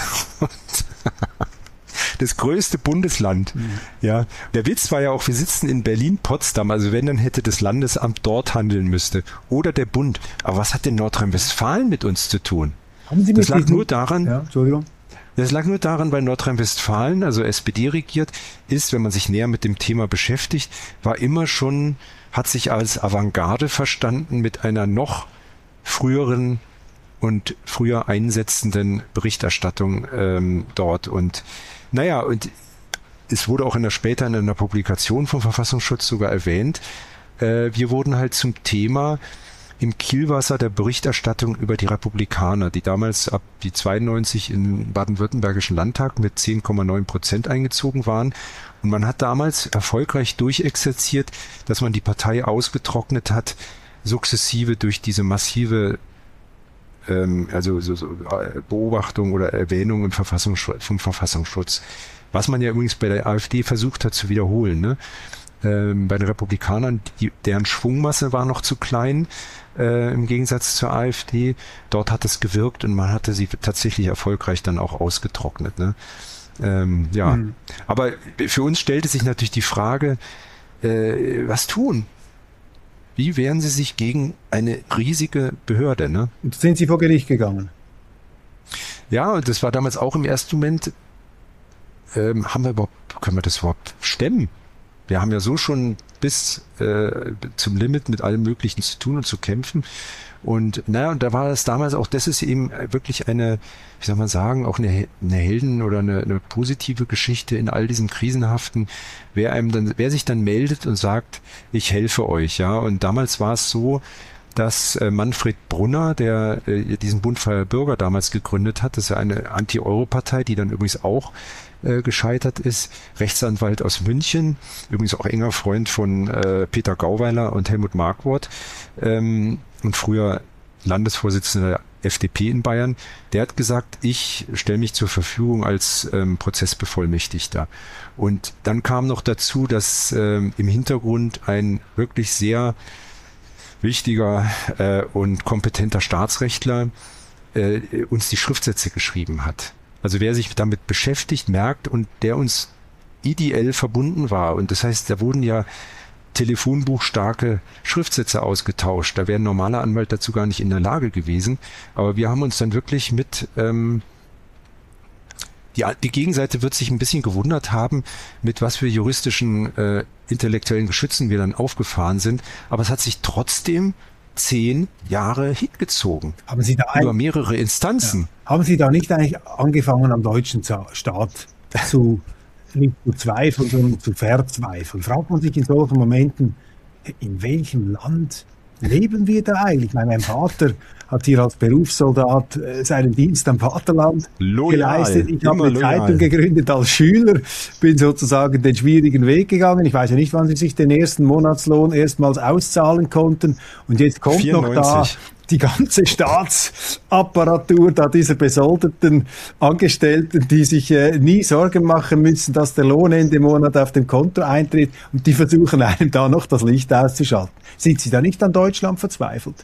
Das größte Bundesland, mhm. ja. Der Witz war ja auch, wir sitzen in Berlin-Potsdam, also wenn, dann hätte das Landesamt dort handeln müsste. Oder der Bund. Aber was hat denn Nordrhein-Westfalen mit uns zu tun? Haben Sie das lag nur daran, ja, Entschuldigung. Das lag nur daran, weil Nordrhein-Westfalen, also S P D regiert, ist, wenn man sich näher mit dem Thema beschäftigt, war immer schon, hat sich als Avantgarde verstanden mit einer noch früheren und früher einsetzenden Berichterstattung ähm, dort. Und naja, und es wurde auch in der, später in einer Publikation vom Verfassungsschutz sogar erwähnt, äh, wir wurden halt zum Thema, im Kielwasser der Berichterstattung über die Republikaner, die damals ab die zweiundneunzig im baden-württembergischen Landtag mit zehn Komma neun Prozent eingezogen waren. Und man hat damals erfolgreich durchexerziert, dass man die Partei ausgetrocknet hat, sukzessive durch diese massive ähm, also so, so Beobachtung oder Erwähnung im Verfassungsschutz, vom Verfassungsschutz. Was man ja übrigens bei der AfD versucht hat zu wiederholen, ne? Ähm, bei den Republikanern, die, deren Schwungmasse war noch zu klein, äh, im Gegensatz zur AfD. Dort hat es gewirkt und man hatte sie tatsächlich erfolgreich dann auch ausgetrocknet. Ne? Ähm, ja, mhm. Aber für uns stellte sich natürlich die Frage, äh, was tun? Wie wehren Sie sich gegen eine riesige Behörde? Ne? Und sind Sie vor Gericht gegangen? Ja, und das war damals auch im ersten Moment, ähm, haben wir überhaupt, können wir das überhaupt stemmen? Wir haben ja so schon bis äh, zum Limit mit allem Möglichen zu tun und zu kämpfen. Und naja, und da war es damals auch, das ist eben wirklich eine, wie soll man sagen, auch eine, eine Helden- oder eine, eine positive Geschichte in all diesen krisenhaften, wer einem dann, wer sich dann meldet und sagt, ich helfe euch, ja. Und damals war es so, dass äh, Manfred Brunner, der äh, diesen Bund Freier Bürger damals gegründet hat, das ist ja eine Anti-Euro-Partei, die dann übrigens auch äh, gescheitert ist, Rechtsanwalt aus München, übrigens auch enger Freund von äh, Peter Gauweiler und Helmut Markwort ähm, und früher Landesvorsitzender der F D P in Bayern, der hat gesagt, ich stelle mich zur Verfügung als ähm, Prozessbevollmächtigter. Und dann kam noch dazu, dass ähm, im Hintergrund ein wirklich sehr wichtiger äh, und kompetenter Staatsrechtler äh, uns die Schriftsätze geschrieben hat. Also wer sich damit beschäftigt, merkt und der uns ideell verbunden war. Und das heißt, da wurden ja telefonbuchstarke Schriftsätze ausgetauscht. Da wäre ein normaler Anwalt dazu gar nicht in der Lage gewesen. Aber wir haben uns dann wirklich mit ähm, Die, die Gegenseite wird sich ein bisschen gewundert haben, mit was für juristischen, äh, intellektuellen Geschützen wir dann aufgefahren sind. Aber es hat sich trotzdem zehn Jahre hingezogen. Haben Sie da über mehrere Instanzen. Ja. Haben Sie da nicht eigentlich angefangen, am deutschen Staat zu, nicht zu zweifeln, sondern zu verzweifeln? Fragt man sich in solchen Momenten, in welchem Land leben wir da eigentlich? Ich meine, mein Vater hat hier als Berufssoldat äh, seinen Dienst am Vaterland loyal, geleistet. Ich habe eine loyal. Zeitung gegründet als Schüler, bin sozusagen den schwierigen Weg gegangen. Ich weiß ja nicht, wann sie sich den ersten Monatslohn erstmals auszahlen konnten. Und jetzt kommt vierundneunzig noch da die ganze Staatsapparatur da dieser besoldeten Angestellten, die sich äh, nie Sorgen machen müssen, dass der Lohn Ende Monat auf dem Konto eintritt, und die versuchen einem da noch das Licht auszuschalten. Sind Sie da nicht an Deutschland verzweifelt?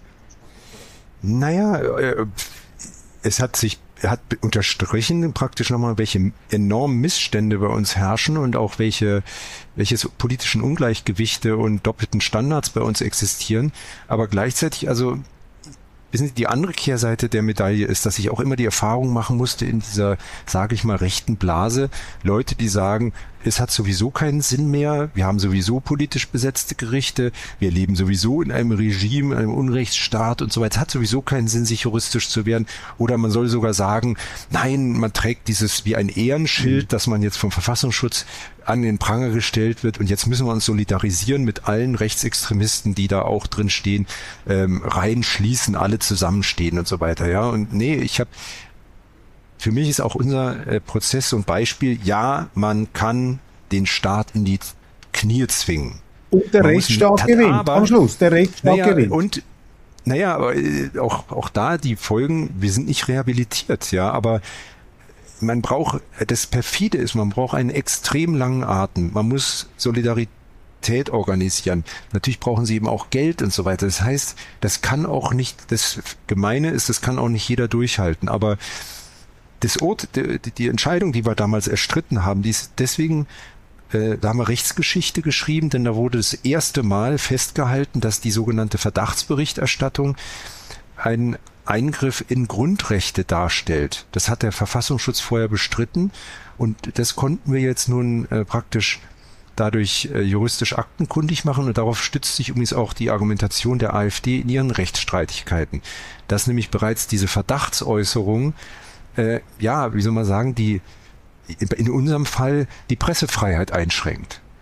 Naja, äh, es hat sich er hat unterstrichen praktisch nochmal, welche enormen Missstände bei uns herrschen und auch welche, welche politischen Ungleichgewichte und doppelten Standards bei uns existieren. Aber gleichzeitig, also wissen Sie, die andere Kehrseite der Medaille ist, dass ich auch immer die Erfahrung machen musste in dieser, sage ich mal, rechten Blase, Leute, die sagen, es hat sowieso keinen Sinn mehr, wir haben sowieso politisch besetzte Gerichte, wir leben sowieso in einem Regime, in einem Unrechtsstaat und so weiter, es hat sowieso keinen Sinn, sich juristisch zu wehren. Oder man soll sogar sagen, nein, man trägt dieses wie ein Ehrenschild, dass man jetzt vom Verfassungsschutz an den Pranger gestellt wird, und jetzt müssen wir uns solidarisieren mit allen Rechtsextremisten, die da auch drin stehen, ähm, reinschließen, alle zusammenstehen und so weiter. Ja, und nee, ich habe Für mich ist auch unser äh, Prozess so ein Beispiel, ja, man kann den Staat in die Knie zwingen. Und der man Rechtsstaat muss, gewinnt, aber, am Schluss, der Rechtsstaat naja, gewinnt. Und, naja, aber äh, auch, auch da die Folgen, wir sind nicht rehabilitiert, ja, aber man braucht, das perfide ist, man braucht einen extrem langen Atem. Man muss Solidarität organisieren. Natürlich brauchen sie eben auch Geld und so weiter. Das heißt, das kann auch nicht, das Gemeine ist, das kann auch nicht jeder durchhalten, aber Das Ort, die, die Entscheidung, die wir damals erstritten haben, die ist deswegen, äh, da haben wir Rechtsgeschichte geschrieben, denn da wurde das erste Mal festgehalten, dass die sogenannte Verdachtsberichterstattung ein Eingriff in Grundrechte darstellt. Das hat der Verfassungsschutz vorher bestritten, und das konnten wir jetzt nun äh, praktisch dadurch äh, juristisch aktenkundig machen, und darauf stützt sich übrigens auch die Argumentation der AfD in ihren Rechtsstreitigkeiten, dass nämlich bereits diese Verdachtsäußerung Äh, ja, wie soll man sagen, die in unserem Fall die Pressefreiheit einschränkt.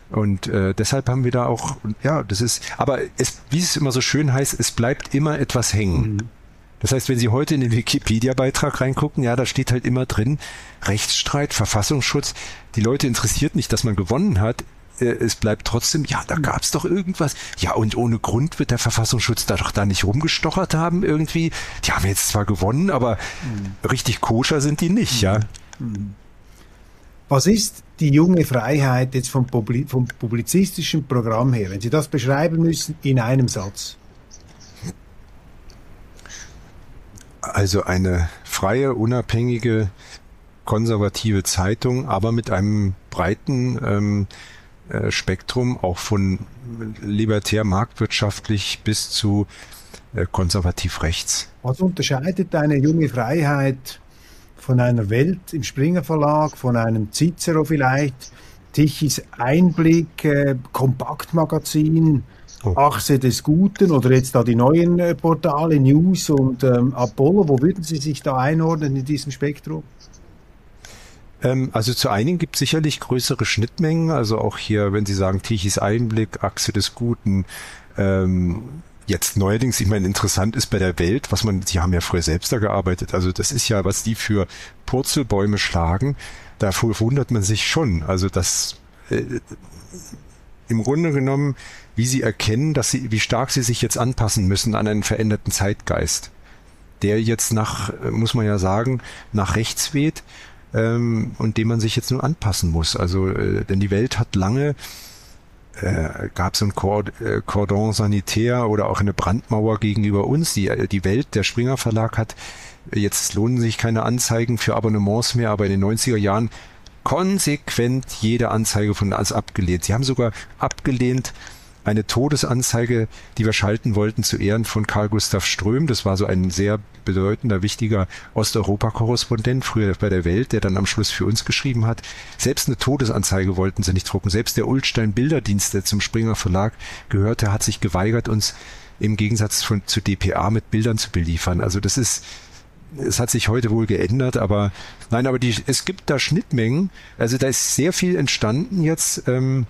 Und äh, deshalb haben wir da auch, ja, das ist, aber es, wie es immer so schön heißt, es bleibt immer etwas hängen. Mhm. Das heißt, wenn Sie heute in den Wikipedia-Beitrag reingucken, ja, da steht halt immer drin, Rechtsstreit, Verfassungsschutz. Die Leute interessiert nicht, dass man gewonnen hat. Es bleibt trotzdem, ja, da gab es doch irgendwas. Ja, und ohne Grund wird der Verfassungsschutz da doch da nicht rumgestochert haben irgendwie. Die haben jetzt zwar gewonnen, aber mhm. richtig koscher sind die nicht, ja. Mhm. Was ist die junge Freiheit jetzt vom, Publi- vom publizistischen Programm her, wenn Sie das beschreiben müssen in einem Satz? Also eine freie, unabhängige, konservative Zeitung, aber mit einem breiten ähm, äh, Spektrum, auch von libertär marktwirtschaftlich bis zu äh, konservativ rechts. Was unterscheidet eine junge Freiheit von einer Welt im Springer Verlag, von einem Cicero vielleicht, Tichys Einblick, äh, Kompaktmagazin, oh. Achse des Guten oder jetzt da die neuen äh, Portale, News und ähm, Apollo? Wo würden Sie sich da einordnen in diesem Spektrum? Ähm, also zu einigen gibt es sicherlich größere Schnittmengen, also auch hier, wenn Sie sagen Tichys Einblick, Achse des Guten, ähm, jetzt neuerdings, ich meine, interessant ist bei der Welt, was man, Sie haben ja früher selbst da gearbeitet, also das ist ja, was die für Purzelbäume schlagen, da wundert man sich schon, also das äh, im Grunde genommen, wie sie erkennen, dass sie, wie stark sie sich jetzt anpassen müssen an einen veränderten Zeitgeist, der jetzt nach, muss man ja sagen, nach rechts weht, ähm, und dem man sich jetzt nur anpassen muss, also, äh, denn die Welt hat lange Äh, gab es ein Cordon sanitaire oder auch eine Brandmauer gegenüber uns. Die, die Welt, der Springer Verlag hat, jetzt lohnen sich keine Anzeigen für Abonnements mehr, aber in den neunziger Jahren konsequent jede Anzeige von uns abgelehnt. Sie haben sogar abgelehnt eine Todesanzeige, die wir schalten wollten zu Ehren von Carl Gustav Ström. Das war so ein sehr bedeutender, wichtiger Osteuropa-Korrespondent, früher bei der Welt, der dann am Schluss für uns geschrieben hat. Selbst eine Todesanzeige wollten sie nicht drucken. Selbst der Ullstein Bilderdienst, der zum Springer Verlag gehörte, hat sich geweigert, uns im Gegensatz von, zu D P A mit Bildern zu beliefern. Also das ist, es hat sich heute wohl geändert, aber nein, aber die, es gibt da Schnittmengen. Also da ist sehr viel entstanden jetzt. Ähm,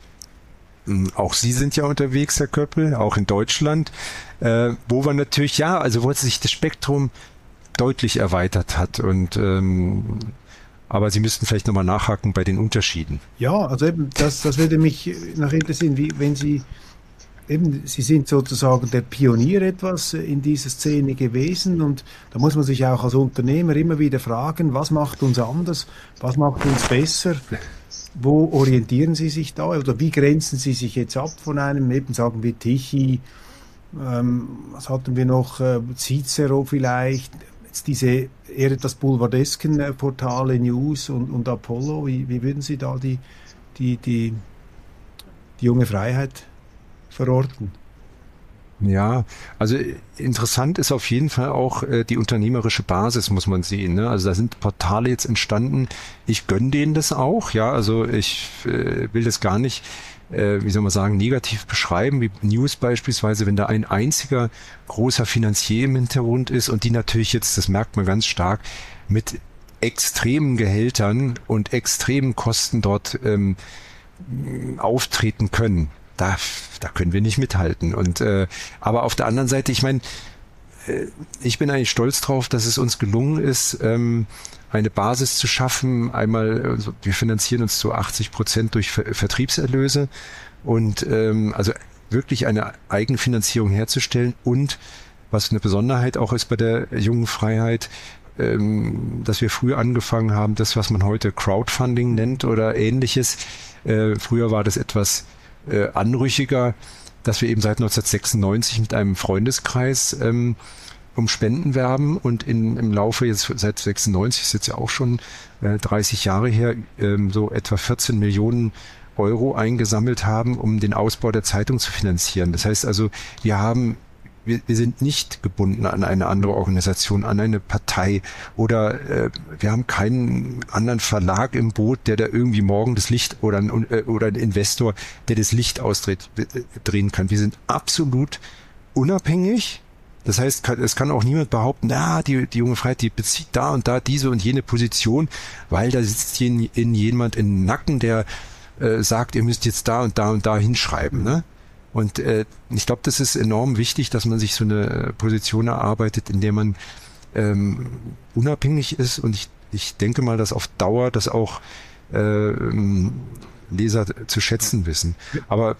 Auch Sie sind ja unterwegs, Herr Köppel, auch in Deutschland, äh, wo wir natürlich, ja, also wo sich das Spektrum deutlich erweitert hat. Und ähm, aber Sie müssten vielleicht nochmal nachhaken bei den Unterschieden. Ja, also eben, das, das würde mich noch interessieren, wie, wenn Sie eben, Sie sind sozusagen der Pionier etwas in dieser Szene gewesen und da muss man sich auch als Unternehmer immer wieder fragen, was macht uns anders, was macht uns besser? Wo orientieren Sie sich da oder wie grenzen Sie sich jetzt ab von einem, eben sagen wir Tichy, ähm, was hatten wir noch, äh, Cicero vielleicht, jetzt diese eher etwas boulevardesken äh, Portale News und, und Apollo, wie, wie würden Sie da die, die, die, die junge Freiheit verorten? Ja, also interessant ist auf jeden Fall auch äh, die unternehmerische Basis, muss man sehen. Ne? Also da sind Portale jetzt entstanden. Ich gönne denen das auch, ja. Also ich äh, will das gar nicht, äh, wie soll man sagen, negativ beschreiben, wie News beispielsweise, wenn da ein einziger großer Finanzier im Hintergrund ist und die natürlich jetzt, das merkt man ganz stark, mit extremen Gehältern und extremen Kosten dort ähm, auftreten können. Da, da können wir nicht mithalten. Und äh, aber auf der anderen Seite, ich meine, äh, ich bin eigentlich stolz drauf, dass es uns gelungen ist, ähm, eine Basis zu schaffen. Einmal, also wir finanzieren uns zu achtzig Prozent durch Ver- Vertriebserlöse und ähm, also wirklich eine Eigenfinanzierung herzustellen. Und was eine Besonderheit auch ist bei der jungen Freiheit, ähm, dass wir früh angefangen haben, das, was man heute Crowdfunding nennt oder Ähnliches. Äh, früher war das etwas Äh, anrüchiger, dass wir eben seit neunzehnhundertsechsundneunzig mit einem Freundeskreis ähm, um Spenden werben und in, im Laufe jetzt seit sechsundneunzig, ist jetzt ja auch schon äh, dreißig Jahre her, ähm, so etwa vierzehn Millionen Euro eingesammelt haben, um den Ausbau der Zeitung zu finanzieren. Das heißt also, wir haben Wir, wir sind nicht gebunden an eine andere Organisation, an eine Partei oder äh, wir haben keinen anderen Verlag im Boot, der da irgendwie morgen das Licht oder ein, äh, oder ein Investor, der das Licht ausdreht, äh, drehen kann. Wir sind absolut unabhängig. Das heißt, kann, es kann auch niemand behaupten, na, die, die junge Freiheit, die bezieht da und da diese und jene Position, weil da sitzt in, in jemand im Nacken, der äh, sagt, ihr müsst jetzt da und da und da hinschreiben. Ne? Und äh, ich glaube, das ist enorm wichtig, dass man sich so eine Position erarbeitet, in der man ähm, unabhängig ist. Und ich, ich denke mal, dass auf Dauer das auch äh, Leser zu schätzen wissen. Aber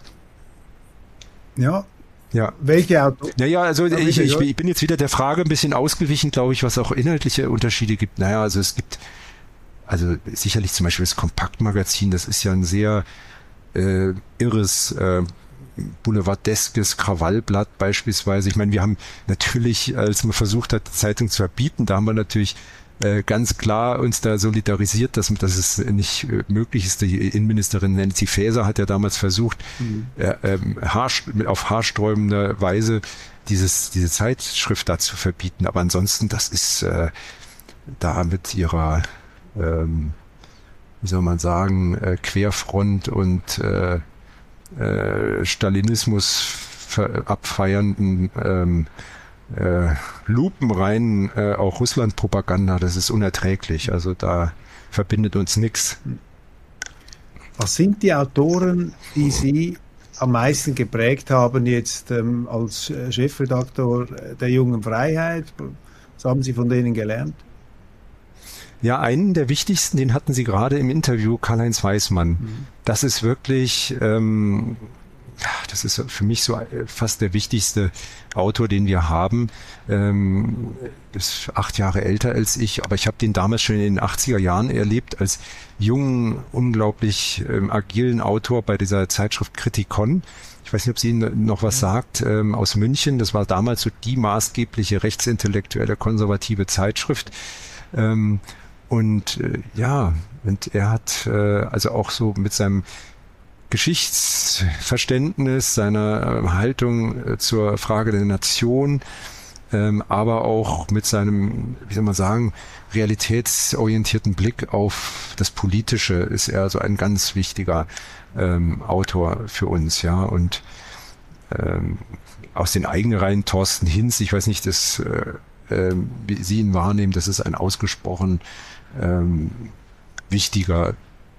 ja. Ja. Welche Auto? Naja, also ja, ich, ich, ich bin jetzt wieder der Frage ein bisschen ausgewichen, glaube ich, was auch inhaltliche Unterschiede gibt. Naja, also es gibt, also sicherlich zum Beispiel das Kompaktmagazin, das ist ja ein sehr äh, irres, äh, boulevardeskes Krawallblatt beispielsweise. Ich meine, wir haben natürlich, als man versucht hat, die Zeitung zu verbieten, da haben wir natürlich äh, ganz klar uns da solidarisiert, dass, dass es nicht äh, möglich ist. Die Innenministerin Nancy Faeser hat ja damals versucht, mhm. äh, ähm, haarst- auf haarsträubende Weise dieses, diese Zeitschrift da zu verbieten. Aber ansonsten, das ist äh, da mit ihrer, ähm, wie soll man sagen, äh, Querfront und äh, äh, Stalinismus abfeiernden ähm, äh, lupenreinen äh, auch Russland-Propaganda, das ist unerträglich. Also da verbindet uns nichts. Was sind die Autoren, die Sie am meisten geprägt haben jetzt ähm, als äh, Chefredaktor der Jungen Freiheit? Was haben Sie von denen gelernt? Ja, einen der wichtigsten, den hatten Sie gerade im Interview, Karl-Heinz Weismann. Mhm. Das ist wirklich, ähm, das ist für mich so fast der wichtigste Autor, den wir haben. Ähm, ist acht Jahre älter als ich, aber ich habe den damals schon in den achtziger Jahren erlebt als jungen, unglaublich ähm, agilen Autor bei dieser Zeitschrift Kritikon. Ich weiß nicht, ob sie Ihnen noch was sagt, ähm, aus München. Das war damals so die maßgebliche rechtsintellektuelle konservative Zeitschrift. Ähm, und äh, ja, und er hat äh, also auch so mit seinem Geschichtsverständnis, seiner äh, Haltung äh, zur Frage der Nation, ähm, aber auch mit seinem, wie soll man sagen, realitätsorientierten Blick auf das Politische ist er so ein ganz wichtiger ähm, Autor für uns, ja. Und ähm, aus den eigenen Reihen Thorsten Hinz, ich weiß nicht, das, äh, äh, wie Sie ihn wahrnehmen, das ist ein ausgesprochen ähm, wichtiger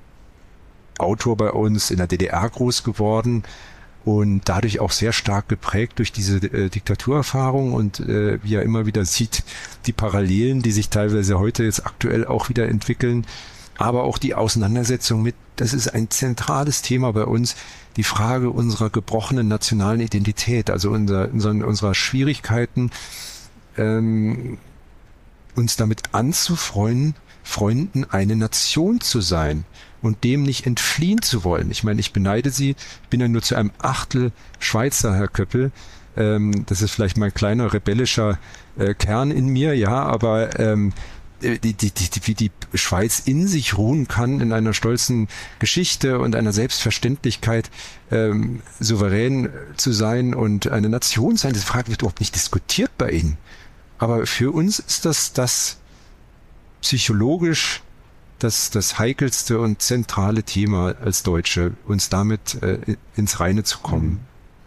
Autor bei uns, in der D D R groß geworden und dadurch auch sehr stark geprägt durch diese äh, Diktaturerfahrung und äh, wie er immer wieder sieht, die Parallelen, die sich teilweise heute jetzt aktuell auch wieder entwickeln, aber auch die Auseinandersetzung mit, das ist ein zentrales Thema bei uns, die Frage unserer gebrochenen nationalen Identität, also unser, unser, unserer Schwierigkeiten, ähm, uns damit anzufreunden, Freunden eine Nation zu sein und dem nicht entfliehen zu wollen. Ich meine, ich beneide Sie, ich bin ja nur zu einem Achtel Schweizer, Herr Köppel. Ähm, das ist vielleicht mein kleiner rebellischer äh, Kern in mir, ja, aber ähm, die, die, die, die, wie die Schweiz in sich ruhen kann, in einer stolzen Geschichte und einer Selbstverständlichkeit, ähm, souverän zu sein und eine Nation sein, diese Frage wird überhaupt nicht diskutiert bei Ihnen. Aber für uns ist das das psychologisch das, das heikelste und zentrale Thema als Deutsche, uns damit äh, ins Reine zu kommen.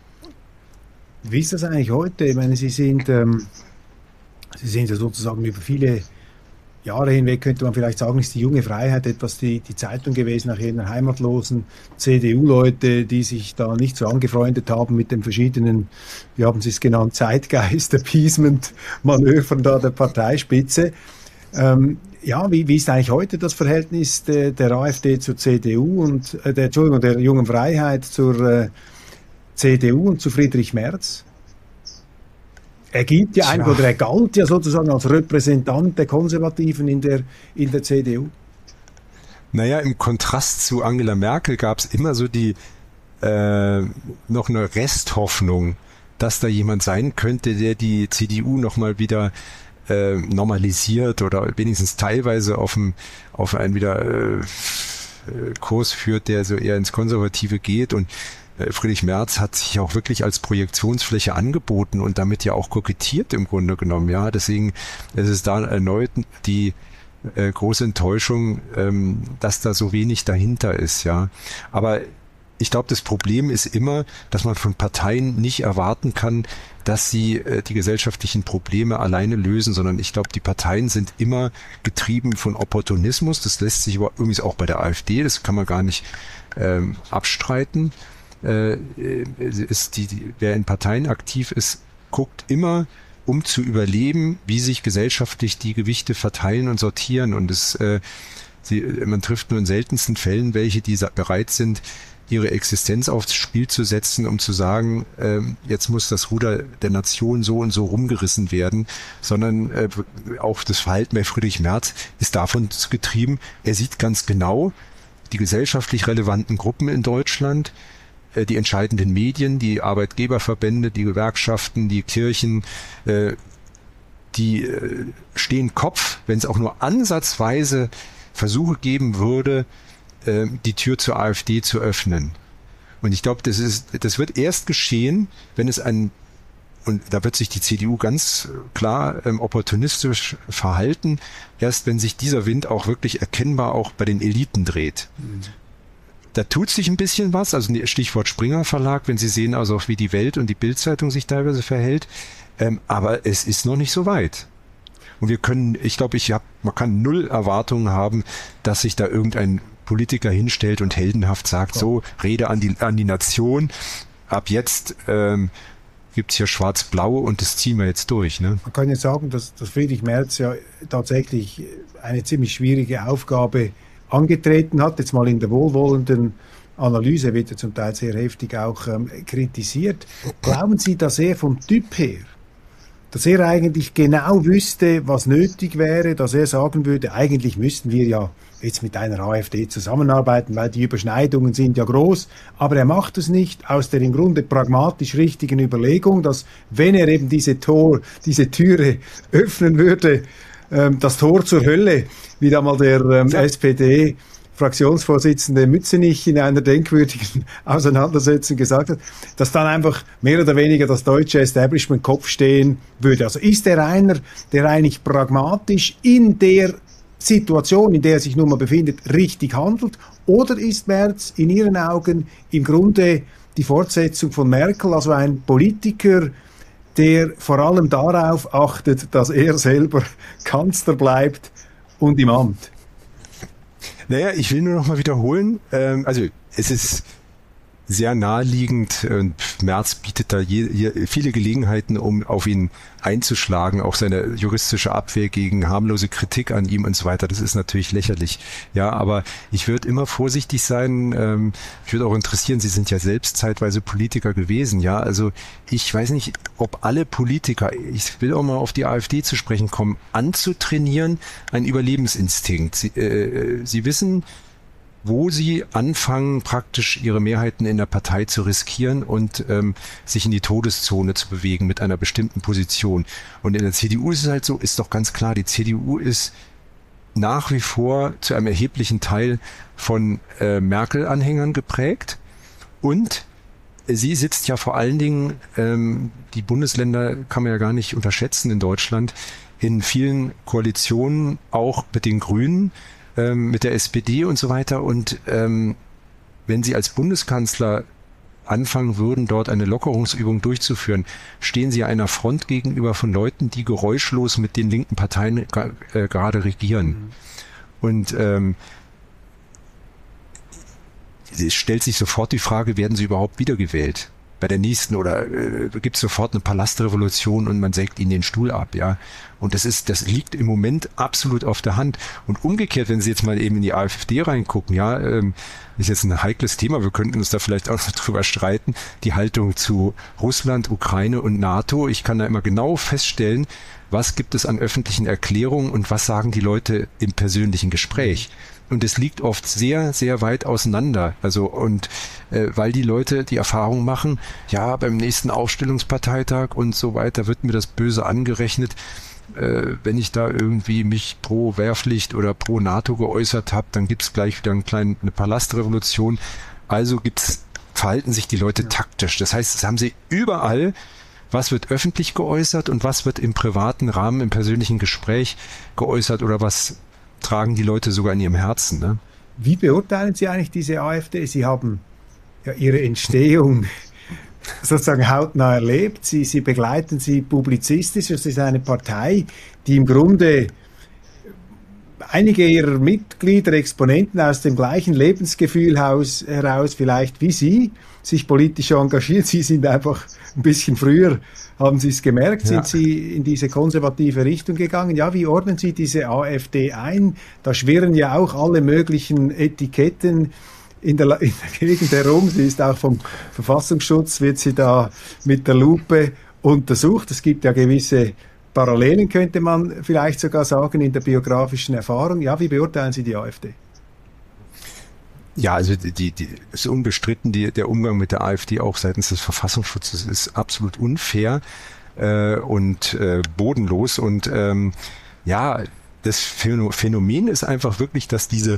Wie ist das eigentlich heute? Ich meine, Sie sind, ähm, Sie sind ja sozusagen über viele Jahre hinweg, könnte man vielleicht sagen, ist die Junge Freiheit etwas die, die Zeitung gewesen, nach jener heimatlosen C D U-Leute, die sich da nicht so angefreundet haben mit den verschiedenen, wie haben Sie es genannt, Zeitgeist, Appeasement-Manövern da der Parteispitze. Ähm, ja, wie, wie ist eigentlich heute das Verhältnis de, der AfD zur C D U und äh, der, Entschuldigung, der Jungen Freiheit zur äh, C D U und zu Friedrich Merz? Er gilt ja eigentlich, oder er galt ja sozusagen als Repräsentant der Konservativen in der, in der C D U. Naja, im Kontrast zu Angela Merkel gab es immer so die äh, noch eine Resthoffnung, dass da jemand sein könnte, der die C D U nochmal wieder äh, normalisiert oder wenigstens teilweise auf, dem, auf einen wieder äh, Kurs führt, der so eher ins Konservative geht. Und Friedrich Merz hat sich auch wirklich als Projektionsfläche angeboten und damit ja auch kokettiert im Grunde genommen. Ja, deswegen ist es da erneut die äh, große Enttäuschung, ähm, dass da so wenig dahinter ist. Ja, aber ich glaube, das Problem ist immer, dass man von Parteien nicht erwarten kann, dass sie äh, die gesellschaftlichen Probleme alleine lösen, sondern ich glaube, die Parteien sind immer getrieben von Opportunismus. Das lässt sich übrigens auch bei der AfD, das kann man gar nicht ähm, abstreiten. Äh, ist die, die, wer in Parteien aktiv ist, guckt immer, um zu überleben, wie sich gesellschaftlich die Gewichte verteilen und sortieren. Und es, äh, sie, man trifft nur in seltensten Fällen welche, die bereit sind, ihre Existenz aufs Spiel zu setzen, um zu sagen, äh, jetzt muss das Ruder der Nation so und so rumgerissen werden, sondern äh, auch das Verhalten bei Friedrich Merz ist davon getrieben, er sieht ganz genau die gesellschaftlich relevanten Gruppen in Deutschland, äh, die entscheidenden Medien, die Arbeitgeberverbände, die Gewerkschaften, die Kirchen, äh, die äh, stehen Kopf, wenn es auch nur ansatzweise Versuche geben würde, die Tür zur AfD zu öffnen. Und ich glaube, das ist, das wird erst geschehen, wenn es ein, und da wird sich die C D U ganz klar ähm, opportunistisch verhalten, erst wenn sich dieser Wind auch wirklich erkennbar auch bei den Eliten dreht. Mhm. Da tut sich ein bisschen was, also Stichwort Springer Verlag, wenn Sie sehen also auch, wie die Welt und die Bild-Zeitung sich teilweise verhält, ähm, aber es ist noch nicht so weit. Und wir können, ich glaube, ich hab, man kann null Erwartungen haben, dass sich da irgendein Politiker hinstellt und heldenhaft sagt, so, Rede an die, an die Nation, ab jetzt ähm, gibt's hier Schwarz-Blau und das ziehen wir jetzt durch. Ne? Man kann ja sagen, dass, dass Friedrich Merz ja tatsächlich eine ziemlich schwierige Aufgabe angetreten hat, jetzt mal in der wohlwollenden Analyse, wird ja zum Teil sehr heftig auch ähm, kritisiert. Glauben Sie, dass er vom Typ her, dass er eigentlich genau wüsste, was nötig wäre, dass er sagen würde, eigentlich müssten wir ja jetzt mit einer AfD zusammenarbeiten, weil die Überschneidungen sind ja groß, aber er macht es nicht aus der im Grunde pragmatisch richtigen Überlegung, dass wenn er eben diese Tor, diese Türe öffnen würde, ähm, das Tor zur Hölle, wie da mal der ähm, ja. S P D Fraktionsvorsitzende Mützenich in einer denkwürdigen Auseinandersetzung gesagt hat, dass dann einfach mehr oder weniger das deutsche Establishment Kopf stehen würde. Also ist er einer, der eigentlich pragmatisch in der Situation, in der er sich nun mal befindet, richtig handelt? Oder ist Merz in Ihren Augen im Grunde die Fortsetzung von Merkel, also ein Politiker, der vor allem darauf achtet, dass er selber Kanzler bleibt und im Amt? Naja, ich will nur noch mal wiederholen, ähm, also es ist sehr naheliegend und Merz bietet da je, je, viele Gelegenheiten, um auf ihn einzuschlagen, auch seine juristische Abwehr gegen harmlose Kritik an ihm und so weiter. Das ist natürlich lächerlich. Ja, aber ich würde immer vorsichtig sein. Ähm, ich würde auch interessieren, Sie sind ja selbst zeitweise Politiker gewesen. Ja, also ich weiß nicht, ob alle Politiker, ich will auch mal auf die AfD zu sprechen kommen, anzutrainieren, einen Überlebensinstinkt. Sie, äh, Sie wissen, wo sie anfangen, praktisch ihre Mehrheiten in der Partei zu riskieren und ähm, sich in die Todeszone zu bewegen mit einer bestimmten Position. Und in der C D U ist es halt so, ist doch ganz klar, die C D U ist nach wie vor zu einem erheblichen Teil von äh, Merkel-Anhängern geprägt und sie sitzt ja vor allen Dingen, ähm, die Bundesländer kann man ja gar nicht unterschätzen in Deutschland, in vielen Koalitionen, auch mit den Grünen, mit der S P D und so weiter. Und ähm, wenn Sie als Bundeskanzler anfangen würden, dort eine Lockerungsübung durchzuführen, stehen Sie einer Front gegenüber von Leuten, die geräuschlos mit den linken Parteien äh, gerade regieren. Mhm. Und ähm, es stellt sich sofort die Frage, werden sie überhaupt wiedergewählt? Bei der nächsten oder äh, gibt es sofort eine Palastrevolution und man sägt ihnen den Stuhl ab, ja. Und das ist, das liegt im Moment absolut auf der Hand. Und umgekehrt, wenn Sie jetzt mal eben in die AfD reingucken, ja, ähm, ist jetzt ein heikles Thema, wir könnten uns da vielleicht auch noch drüber streiten, die Haltung zu Russland, Ukraine und NATO. Ich kann da immer genau feststellen, was gibt es an öffentlichen Erklärungen und was sagen die Leute im persönlichen Gespräch. Und es liegt oft sehr, sehr weit auseinander. Also und äh, weil die Leute die Erfahrung machen, ja, beim nächsten Aufstellungsparteitag und so weiter wird mir das böse angerechnet, äh, wenn ich da irgendwie mich pro Wehrpflicht oder pro NATO geäußert habe, dann gibt's gleich wieder einen kleinen, eine Palastrevolution. Also gibt's, verhalten sich die Leute taktisch. Das heißt, das haben sie überall. Was wird öffentlich geäußert und was wird im privaten Rahmen, im persönlichen Gespräch geäußert oder was tragen die Leute sogar in ihrem Herzen. Ne? Wie beurteilen Sie eigentlich diese AfD? Sie haben ja, Ihre Entstehung sozusagen hautnah erlebt. Sie, Sie begleiten sie publizistisch. Es ist eine Partei, die im Grunde einige ihrer Mitglieder, Exponenten aus dem gleichen Lebensgefühl heraus, vielleicht wie Sie, sich politisch engagiert. Sie sind einfach ein bisschen früher, haben Sie es gemerkt, sind ja. Sie in diese konservative Richtung gegangen. Ja, wie ordnen Sie diese AfD ein? Da schwirren ja auch alle möglichen Etiketten in der, in der Gegend herum. Sie ist auch vom Verfassungsschutz, wird sie da mit der Lupe untersucht. Es gibt ja gewisse Parallelen, könnte man vielleicht sogar sagen, in der biografischen Erfahrung. Ja, wie beurteilen Sie die AfD? Ja, also die, die, die ist unbestritten, die, der Umgang mit der AfD auch seitens des Verfassungsschutzes ist absolut unfair äh, und äh, bodenlos. Und ähm, ja, das Phänomen ist einfach wirklich, dass diese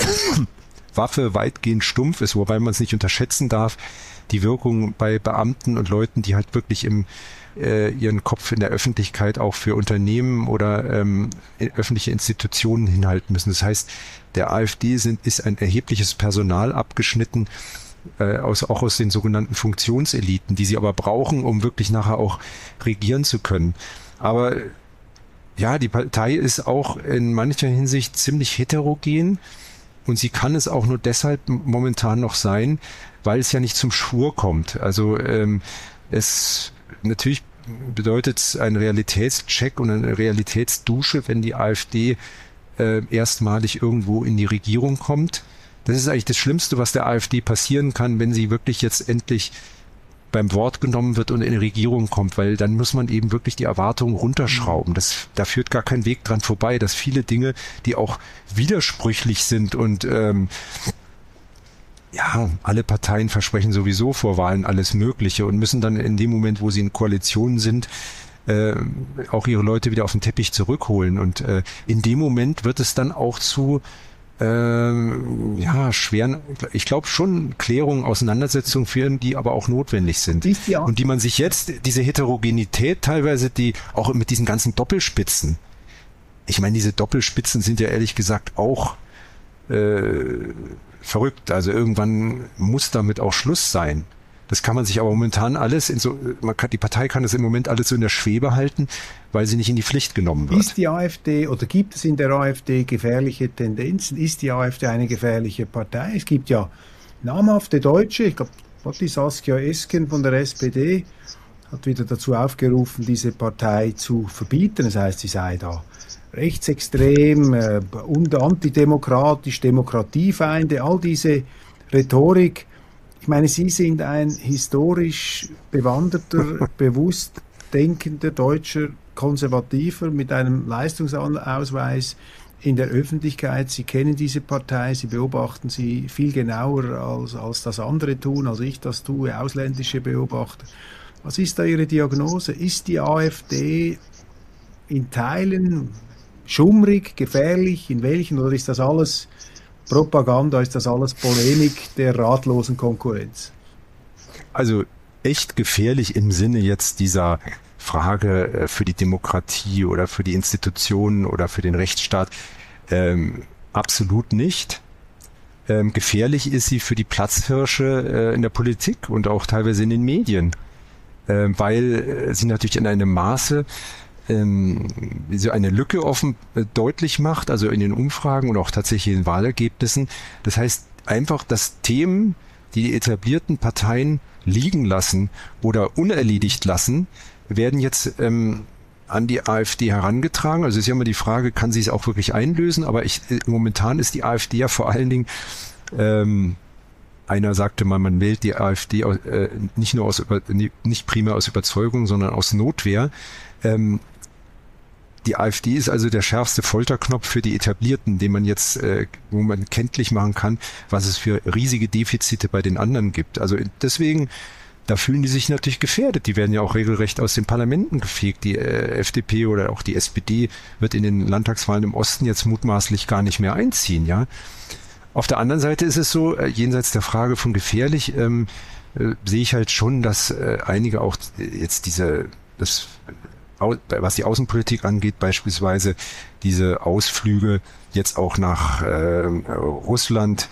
Waffe weitgehend stumpf ist, wobei man es nicht unterschätzen darf. Die Wirkung bei Beamten und Leuten, die halt wirklich im äh, ihren Kopf in der Öffentlichkeit auch für Unternehmen oder ähm, öffentliche Institutionen hinhalten müssen. Das heißt, der AfD sind, ist ein erhebliches Personal abgeschnitten, äh, aus, auch aus den sogenannten Funktionseliten, die sie aber brauchen, um wirklich nachher auch regieren zu können. Aber ja, die Partei ist auch in mancher Hinsicht ziemlich heterogen. Und sie kann es auch nur deshalb momentan noch sein, weil es ja nicht zum Schwur kommt. Also ähm, es natürlich bedeutet es einen Realitätscheck und eine Realitätsdusche, wenn die AfD äh, erstmalig irgendwo in die Regierung kommt. Das ist eigentlich das Schlimmste, was der AfD passieren kann, wenn sie wirklich jetzt endlich beim Wort genommen wird und in die Regierung kommt, weil dann muss man eben wirklich die Erwartungen runterschrauben. Das, da führt gar kein Weg dran vorbei, dass viele Dinge, die auch widersprüchlich sind und ähm, ja, alle Parteien versprechen sowieso vor Wahlen alles Mögliche und müssen dann in dem Moment, wo sie in Koalitionen sind, äh, auch ihre Leute wieder auf den Teppich zurückholen. Und äh, in dem Moment wird es dann auch zu Ähm, ja, schweren, ich glaube schon Klärungen, Auseinandersetzungen führen, die aber auch notwendig sind. Ja. Und die man sich jetzt, diese Heterogenität teilweise, die auch mit diesen ganzen Doppelspitzen, ich meine, diese Doppelspitzen sind ja ehrlich gesagt auch äh, verrückt. Also irgendwann muss damit auch Schluss sein. Das kann man sich aber momentan alles in so, man kann, die Partei kann das im Moment alles so in der Schwebe halten, weil sie nicht in die Pflicht genommen wird. Ist die AfD oder gibt es in der AfD gefährliche Tendenzen? Ist die AfD eine gefährliche Partei? Es gibt ja namhafte Deutsche, ich glaube, die Saskia Esken von der S P D hat wieder dazu aufgerufen, diese Partei zu verbieten. Das heißt, sie sei da rechtsextrem äh, und antidemokratisch, Demokratiefeinde, all diese Rhetorik. Ich meine, Sie sind ein historisch bewanderter, bewusst denkender deutscher Konservativer mit einem Leistungsausweis in der Öffentlichkeit. Sie kennen diese Partei, Sie beobachten sie viel genauer als, als das andere tun, als ich das tue, ausländische Beobachter. Was ist da Ihre Diagnose? Ist die AfD in Teilen schummrig, gefährlich? In welchen? Oder ist das alles Propaganda, ist das alles Polemik der ratlosen Konkurrenz? Also echt gefährlich im Sinne jetzt dieser Frage für die Demokratie oder für die Institutionen oder für den Rechtsstaat ähm, absolut nicht. Ähm, gefährlich ist sie für die Platzhirsche äh, in der Politik und auch teilweise in den Medien, äh, weil äh, sie natürlich in einem Maße so eine Lücke offen äh, deutlich macht, also in den Umfragen und auch tatsächlich in den Wahlergebnissen. Das heißt einfach, dass Themen, die die etablierten Parteien liegen lassen oder unerledigt lassen, werden jetzt ähm, an die AfD herangetragen. Also es ist ja immer die Frage, kann sie es auch wirklich einlösen? Aber ich, äh, momentan ist die AfD ja vor allen Dingen, ähm, einer sagte mal, man wählt die AfD aus, äh, nicht nur aus, nicht primär aus Überzeugung, sondern aus Notwehr. Ähm, Die AfD ist also der schärfste Folterknopf für die Etablierten, den man jetzt, äh, wo man kenntlich machen kann, was es für riesige Defizite bei den anderen gibt. Also deswegen, da fühlen die sich natürlich gefährdet. Die werden ja auch regelrecht aus den Parlamenten gefegt. Die äh, F D P oder auch die S P D wird in den Landtagswahlen im Osten jetzt mutmaßlich gar nicht mehr einziehen. Ja. Auf der anderen Seite ist es so, äh, jenseits der Frage von gefährlich, ähm, äh, sehe ich halt schon, dass äh, einige auch jetzt diese, das was die Außenpolitik angeht, beispielsweise diese Ausflüge jetzt auch nach äh, Russland,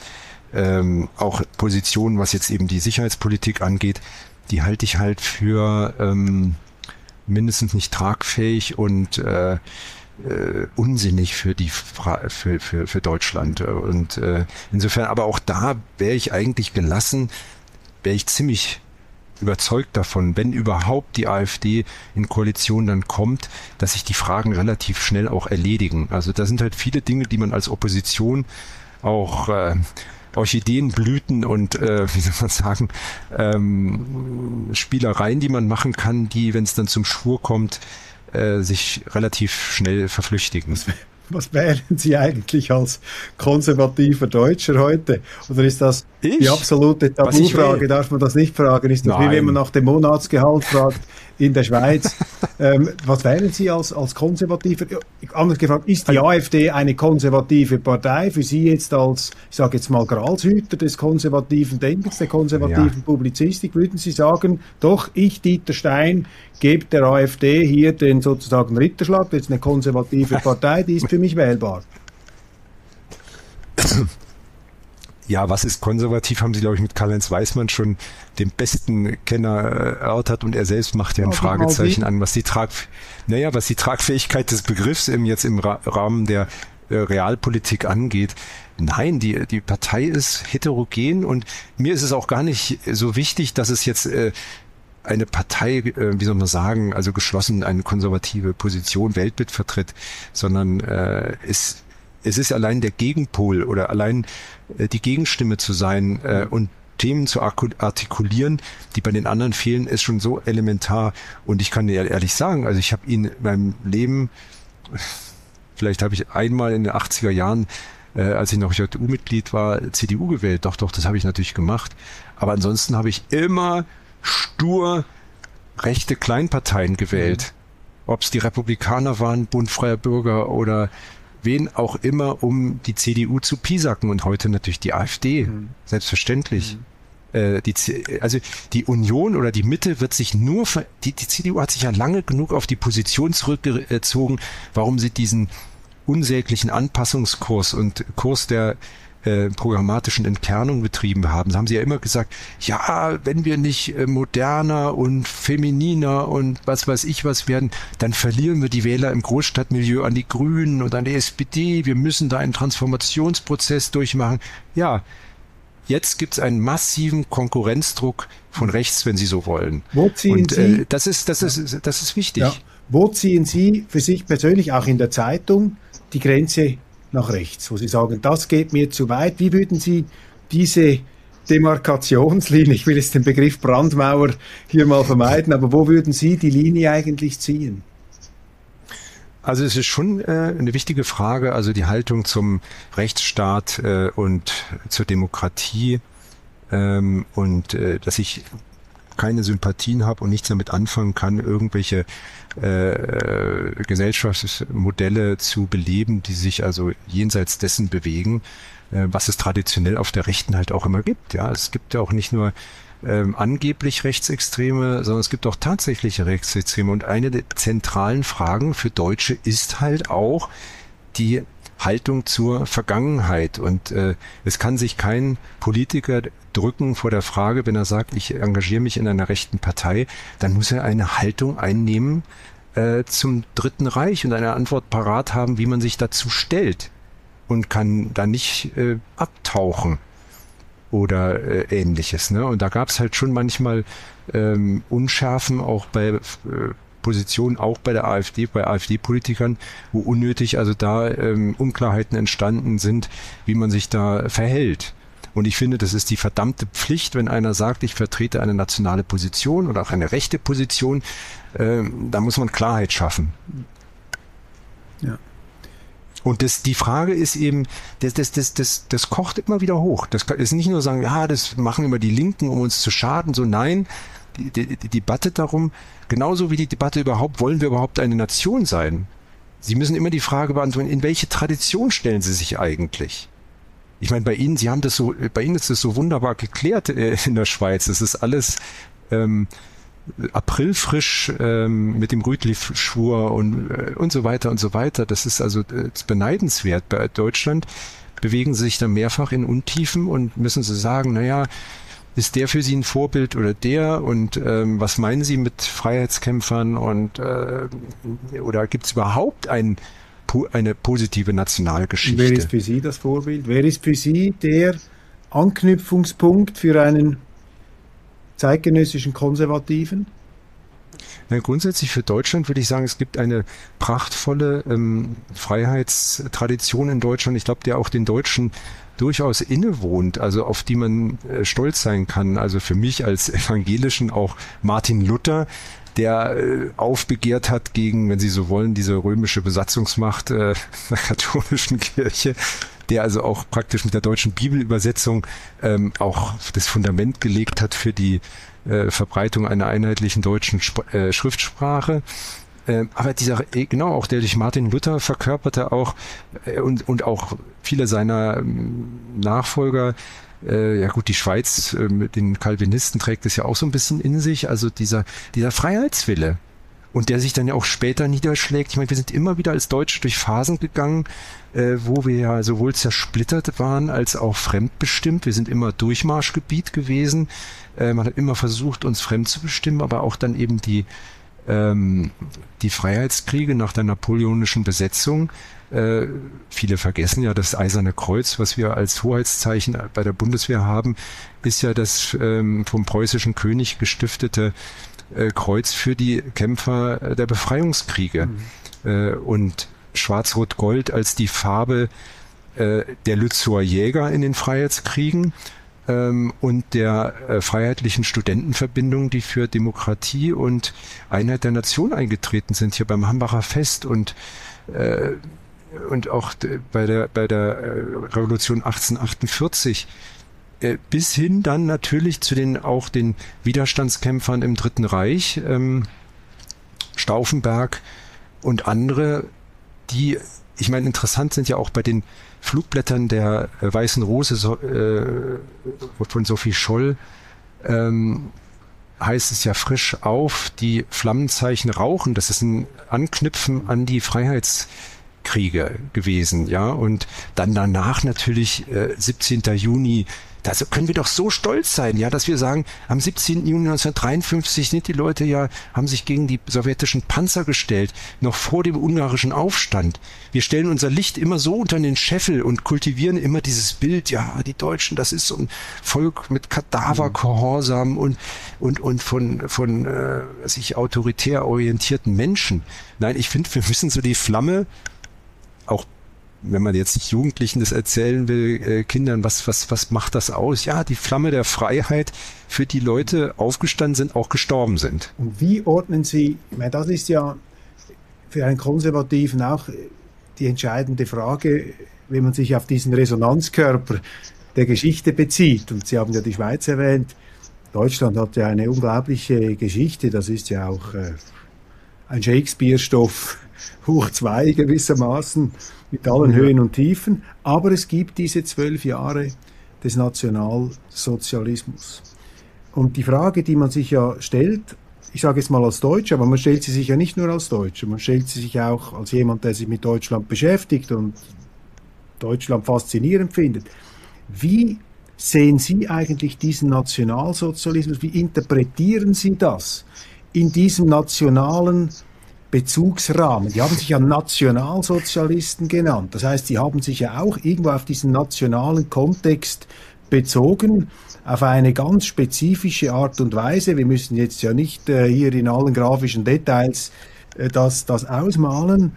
ähm, auch Positionen, was jetzt eben die Sicherheitspolitik angeht, die halte ich halt für ähm, mindestens nicht tragfähig und äh, äh, unsinnig für die Fra- für, für, für Deutschland. Und äh, insofern, aber auch da wäre ich eigentlich gelassen, wäre ich ziemlich überzeugt davon, wenn überhaupt die AfD in Koalition dann kommt, dass sich die Fragen relativ schnell auch erledigen. Also da sind halt viele Dinge, die man als Opposition auch äh, Orchideenblüten und äh, wie soll man sagen, ähm, Spielereien, die man machen kann, die, wenn es dann zum Schwur kommt, äh, sich relativ schnell verflüchtigen. Was, was wählen Sie eigentlich als konservativer Deutscher heute? Oder ist das ich? die absolute Tabufrage? Darf man das nicht fragen? Ist das Nein. wie wenn man nach dem Monatsgehalt fragt in der Schweiz? ähm, was wählen Sie als, als konservativer? Anders gefragt, ist die AfD eine konservative Partei? Für Sie jetzt als, ich sage jetzt mal, Gralshüter des konservativen Denkens, der konservativen ja. Publizistik, würden Sie sagen, doch, ich, Dieter Stein, gebe der AfD hier den sozusagen Ritterschlag, das ist eine konservative Partei, die ist für mich wählbar. Ja, was ist konservativ, haben Sie, glaube ich, mit Karl-Heinz Weismann schon den besten Kenner erörtert und er selbst macht ja ein ja, Fragezeichen an, was die Trag, naja, was die Tragfähigkeit des Begriffs im, jetzt im Ra- Rahmen der äh, Realpolitik angeht. Nein, die, die Partei ist heterogen und mir ist es auch gar nicht so wichtig, dass es jetzt äh, eine Partei, äh, wie soll man sagen, also geschlossen eine konservative Position, Weltbild vertritt, sondern äh, es, es ist allein der Gegenpol oder allein äh, die Gegenstimme zu sein äh, und Themen zu artikulieren, die bei den anderen fehlen, ist schon so elementar. Und ich kann dir ehrlich sagen, also ich habe ihn in meinem Leben, vielleicht habe ich einmal in den achtziger Jahren, äh, als ich noch J U-Mitglied war, C D U gewählt. Doch, doch, das habe ich natürlich gemacht. Aber ansonsten habe ich immer stur rechte Kleinparteien gewählt. Mhm. Ob es die Republikaner waren, Bund Freier Bürger oder wen auch immer, um die C D U zu piesacken und heute natürlich die AfD, mhm. selbstverständlich. Mhm. Äh, die, also die Union oder die Mitte wird sich nur, ver, die, die C D U hat sich ja lange genug auf die Position zurückgezogen, warum sie diesen unsäglichen Anpassungskurs und Kurs der äh, programmatischen Entkernung betrieben haben. Da haben sie ja immer gesagt, ja, wenn wir nicht äh, moderner und femininer und was weiß ich was werden, dann verlieren wir die Wähler im Großstadtmilieu an die Grünen und an die S P D. Wir müssen da einen Transformationsprozess durchmachen. Ja, jetzt gibt es einen massiven Konkurrenzdruck von rechts, wenn Sie so wollen. Wo ziehen und Sie? Äh, das ist, das ist, das ist wichtig. Ja. Wo ziehen Sie für sich persönlich, auch in der Zeitung, die Grenze nach rechts, wo Sie sagen, das geht mir zu weit? Wie würden Sie diese Demarkationslinie, ich will jetzt den Begriff Brandmauer hier mal vermeiden, aber wo würden Sie die Linie eigentlich ziehen? Also es ist schon äh, eine wichtige Frage, also die Haltung zum Rechtsstaat äh, und zur Demokratie ähm, und äh, dass ich keine Sympathien habe und nichts damit anfangen kann, irgendwelche äh, Gesellschaftsmodelle zu beleben, die sich also jenseits dessen bewegen, äh, was es traditionell auf der Rechten halt auch immer gibt. Ja, es gibt ja auch nicht nur ähm, angeblich Rechtsextreme, sondern es gibt auch tatsächliche Rechtsextreme. Und eine der zentralen Fragen für Deutsche ist halt auch die Haltung zur Vergangenheit. Und äh, es kann sich kein Politiker drücken vor der Frage, wenn er sagt, ich engagiere mich in einer rechten Partei, dann muss er eine Haltung einnehmen äh, zum Dritten Reich und eine Antwort parat haben, wie man sich dazu stellt und kann da nicht äh, abtauchen oder äh, Ähnliches. Ne? Und da gab es halt schon manchmal ähm, Unschärfen auch bei äh, Positionen, auch bei der AfD, bei AfD-Politikern, wo unnötig also da ähm, Unklarheiten entstanden sind, wie man sich da verhält. Und ich finde, das ist die verdammte Pflicht, wenn einer sagt, ich vertrete eine nationale Position oder auch eine rechte Position, äh, da muss man Klarheit schaffen. Ja. Und das, die Frage ist eben, das, das, das, das, das kocht immer wieder hoch. Das ist nicht nur sagen, ja, das machen immer die Linken, um uns zu schaden. So, nein, die, die, die Debatte darum, genauso wie die Debatte überhaupt, wollen wir überhaupt eine Nation sein? Sie müssen immer die Frage beantworten, in welche Tradition stellen Sie sich eigentlich? Ich meine, bei Ihnen, Sie haben das so, bei Ihnen ist das so wunderbar geklärt äh, in der Schweiz. Das ist alles ähm, aprilfrisch ähm, mit dem Rütli-Schwur und äh, und so weiter und so weiter. Das ist also äh, beneidenswert. Bei Deutschland bewegen sie sich dann mehrfach in Untiefen und müssen sie sagen, naja, ist der für Sie ein Vorbild oder der? Und ähm, was meinen Sie mit Freiheitskämpfern? Und äh, oder gibt es überhaupt ein, eine positive Nationalgeschichte? Wer ist für Sie das Vorbild? Wer ist für Sie der Anknüpfungspunkt für einen zeitgenössischen Konservativen? Na, grundsätzlich für Deutschland würde ich sagen, es gibt eine prachtvolle ähm, Freiheitstradition in Deutschland. Ich glaube, der auch den Deutschen durchaus innewohnt, also auf die man äh, stolz sein kann. Also für mich als Evangelischen auch Martin Luther, der äh, aufbegehrt hat gegen, wenn Sie so wollen, diese römische Besatzungsmacht äh, der katholischen Kirche, der also auch praktisch mit der deutschen Bibelübersetzung ähm, auch das Fundament gelegt hat für die äh, Verbreitung einer einheitlichen deutschen Sp- äh, Schriftsprache. Aber dieser, genau, auch der durch Martin Luther verkörperte auch und, und auch viele seiner Nachfolger, äh, ja gut, die Schweiz äh, mit den Calvinisten trägt es ja auch so ein bisschen in sich, also dieser, dieser Freiheitswille. Und der sich dann ja auch später niederschlägt. Ich meine, wir sind immer wieder als Deutsche durch Phasen gegangen, äh, wo wir ja sowohl zersplittert waren als auch fremdbestimmt. Wir sind immer Durchmarschgebiet gewesen. Äh, man hat immer versucht, uns fremd zu bestimmen, aber auch dann eben die die Freiheitskriege nach der napoleonischen Besetzung. Äh, viele vergessen ja, das Eiserne Kreuz, was wir als Hoheitszeichen bei der Bundeswehr haben, ist ja das ähm, vom preußischen König gestiftete äh, Kreuz für die Kämpfer der Befreiungskriege. Mhm. Äh, und Schwarz-Rot-Gold als die Farbe äh, der Lützower Jäger in den Freiheitskriegen und der äh, Freiheitlichen Studentenverbindung, die für Demokratie und Einheit der Nation eingetreten sind, hier beim Hambacher Fest und äh, und auch bei der bei der äh, Revolution achtzehnhundertachtundvierzig, äh, bis hin dann natürlich zu den auch den Widerstandskämpfern im Dritten Reich, ähm, Stauffenberg und andere, die, ich meine, interessant sind ja auch bei den Flugblättern der äh, Weißen Rose so, äh, von Sophie Scholl ähm, heißt es ja frisch auf, die Flammenzeichen rauchen. Das ist ein Anknüpfen an die Freiheitskriege gewesen, ja. Und dann danach natürlich äh, siebzehnten Juni. Da können wir doch so stolz sein, ja, dass wir sagen, am siebzehnten Juni neunzehnhundertdreiundfünfzig sind die Leute ja, haben sich gegen die sowjetischen Panzer gestellt, noch vor dem ungarischen Aufstand. Wir stellen unser Licht immer so unter den Scheffel und kultivieren immer dieses Bild, ja, die Deutschen, das ist so ein Volk mit Kadavergehorsam und, und, und von, von, äh, sich autoritär orientierten Menschen. Nein, ich finde, wir müssen so die Flamme auch, wenn man jetzt nicht Jugendlichen das erzählen will, äh, Kindern, was, was, was macht das aus? Ja, die Flamme der Freiheit, für die Leute aufgestanden sind, auch gestorben sind. Und wie ordnen Sie, ich meine, das ist ja für einen Konservativen auch die entscheidende Frage, wenn man sich auf diesen Resonanzkörper der Geschichte bezieht. Und Sie haben ja die Schweiz erwähnt. Deutschland hat ja eine unglaubliche Geschichte. Das ist ja auch äh, ein Shakespeare-Stoff hoch zwei gewissermaßen, mit allen ja. Höhen und Tiefen. Aber es gibt diese zwölf Jahre des Nationalsozialismus. Und die Frage, die man sich ja stellt, ich sage jetzt mal als Deutscher, aber man stellt sie sich ja nicht nur als Deutscher, man stellt sie sich auch als jemand, der sich mit Deutschland beschäftigt und Deutschland faszinierend findet. Wie sehen Sie eigentlich diesen Nationalsozialismus? Wie interpretieren Sie das in diesem nationalen Bezugsrahmen? Die haben sich ja Nationalsozialisten genannt. Das heißt, sie haben sich ja auch irgendwo auf diesen nationalen Kontext bezogen, auf eine ganz spezifische Art und Weise. Wir müssen jetzt ja nicht äh, hier in allen grafischen Details äh, das, das ausmalen.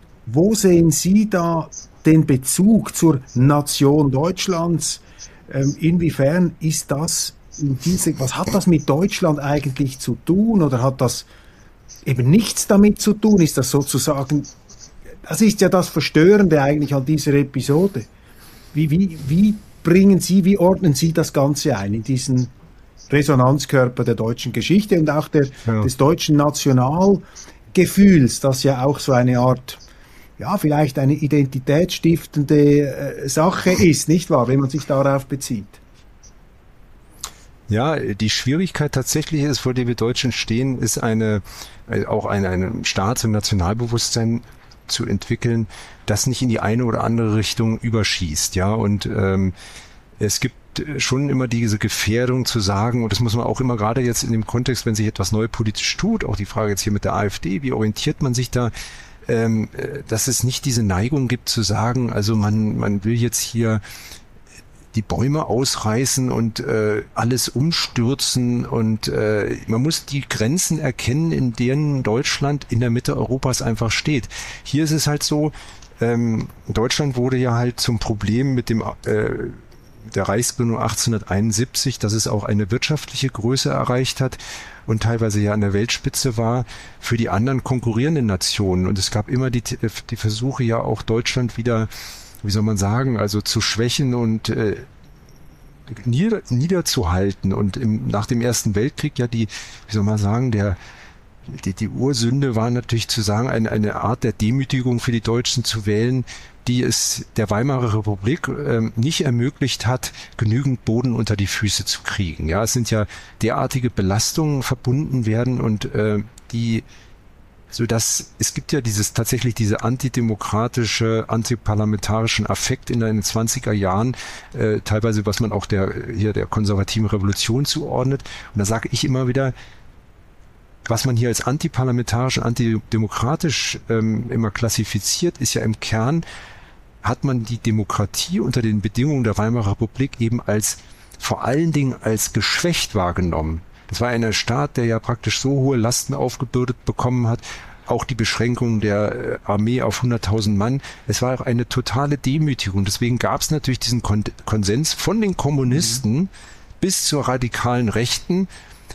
Wo sehen Sie da den Bezug zur Nation Deutschlands? Ähm, inwiefern ist das, diese, was hat das mit Deutschland eigentlich zu tun, oder hat das eben nichts damit zu tun? Ist das sozusagen, das ist ja das Verstörende eigentlich an dieser Episode. Wie, wie, wie bringen Sie, wie ordnen Sie das Ganze ein in diesen Resonanzkörper der deutschen Geschichte und auch der, ja. des deutschen Nationalgefühls, das ja auch so eine Art, ja, vielleicht eine identitätsstiftende äh, Sache ist, nicht wahr, wenn man sich darauf bezieht? Ja, die Schwierigkeit tatsächlich ist, vor der wir Deutschen stehen, ist eine, auch ein, ein Staats- und Nationalbewusstsein zu entwickeln, das nicht in die eine oder andere Richtung überschießt, ja, und ähm, es gibt schon immer diese Gefährdung zu sagen, und das muss man auch immer gerade jetzt in dem Kontext, wenn sich etwas neu politisch tut, auch die Frage jetzt hier mit der AfD, wie orientiert man sich da, ähm, dass es nicht diese Neigung gibt zu sagen, also man, man will jetzt hier die Bäume ausreißen und äh, alles umstürzen und äh, man muss die Grenzen erkennen, in denen Deutschland in der Mitte Europas einfach steht. Hier ist es halt so, ähm, Deutschland wurde ja halt zum Problem mit dem äh, der Reichsgründung achtzehnhunderteinundsiebzig, dass es auch eine wirtschaftliche Größe erreicht hat und teilweise ja an der Weltspitze war für die anderen konkurrierenden Nationen. Und es gab immer die, die Versuche ja auch Deutschland wieder, wie soll man sagen, also zu schwächen und äh, nieder, niederzuhalten. Und im, nach dem Ersten Weltkrieg ja die, wie soll man sagen, der die, die Ursünde war natürlich zu sagen, eine, eine Art der Demütigung für die Deutschen zu wählen, die es der Weimarer Republik ähm, nicht ermöglicht hat, genügend Boden unter die Füße zu kriegen. Ja, es sind ja derartige Belastungen verbunden werden und äh, die, so dass es gibt ja dieses tatsächlich diese antidemokratische, antiparlamentarischen Affekt in den zwanziger Jahren, äh, teilweise was man auch der hier der konservativen Revolution zuordnet. Und da sage ich immer wieder, was man hier als antiparlamentarisch und antidemokratisch ähm, immer klassifiziert, ist ja im Kern, hat man die Demokratie unter den Bedingungen der Weimarer Republik eben als, vor allen Dingen als geschwächt wahrgenommen. Das war ein Staat, der ja praktisch so hohe Lasten aufgebürdet bekommen hat, auch die Beschränkung der Armee auf hunderttausend Mann. Es war auch eine totale Demütigung. Deswegen gab es natürlich diesen Kon- Konsens von den Kommunisten mhm. bis zur radikalen Rechten,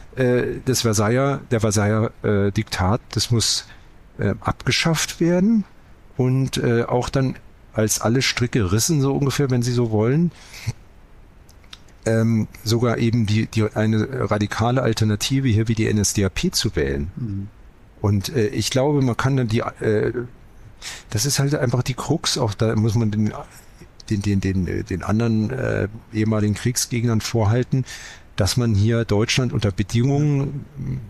das Versailler, der Versailler äh, Diktat, das muss äh, abgeschafft werden und äh, auch dann als alle Stricke rissen, so ungefähr, wenn Sie so wollen, ähm, sogar eben die, die eine radikale Alternative hier wie die N S D A P zu wählen. Mhm. Und äh, ich glaube, man kann dann die, äh, das ist halt einfach die Krux, auch da muss man den den den den, den anderen äh, ehemaligen Kriegsgegnern vorhalten, dass man hier Deutschland unter Bedingungen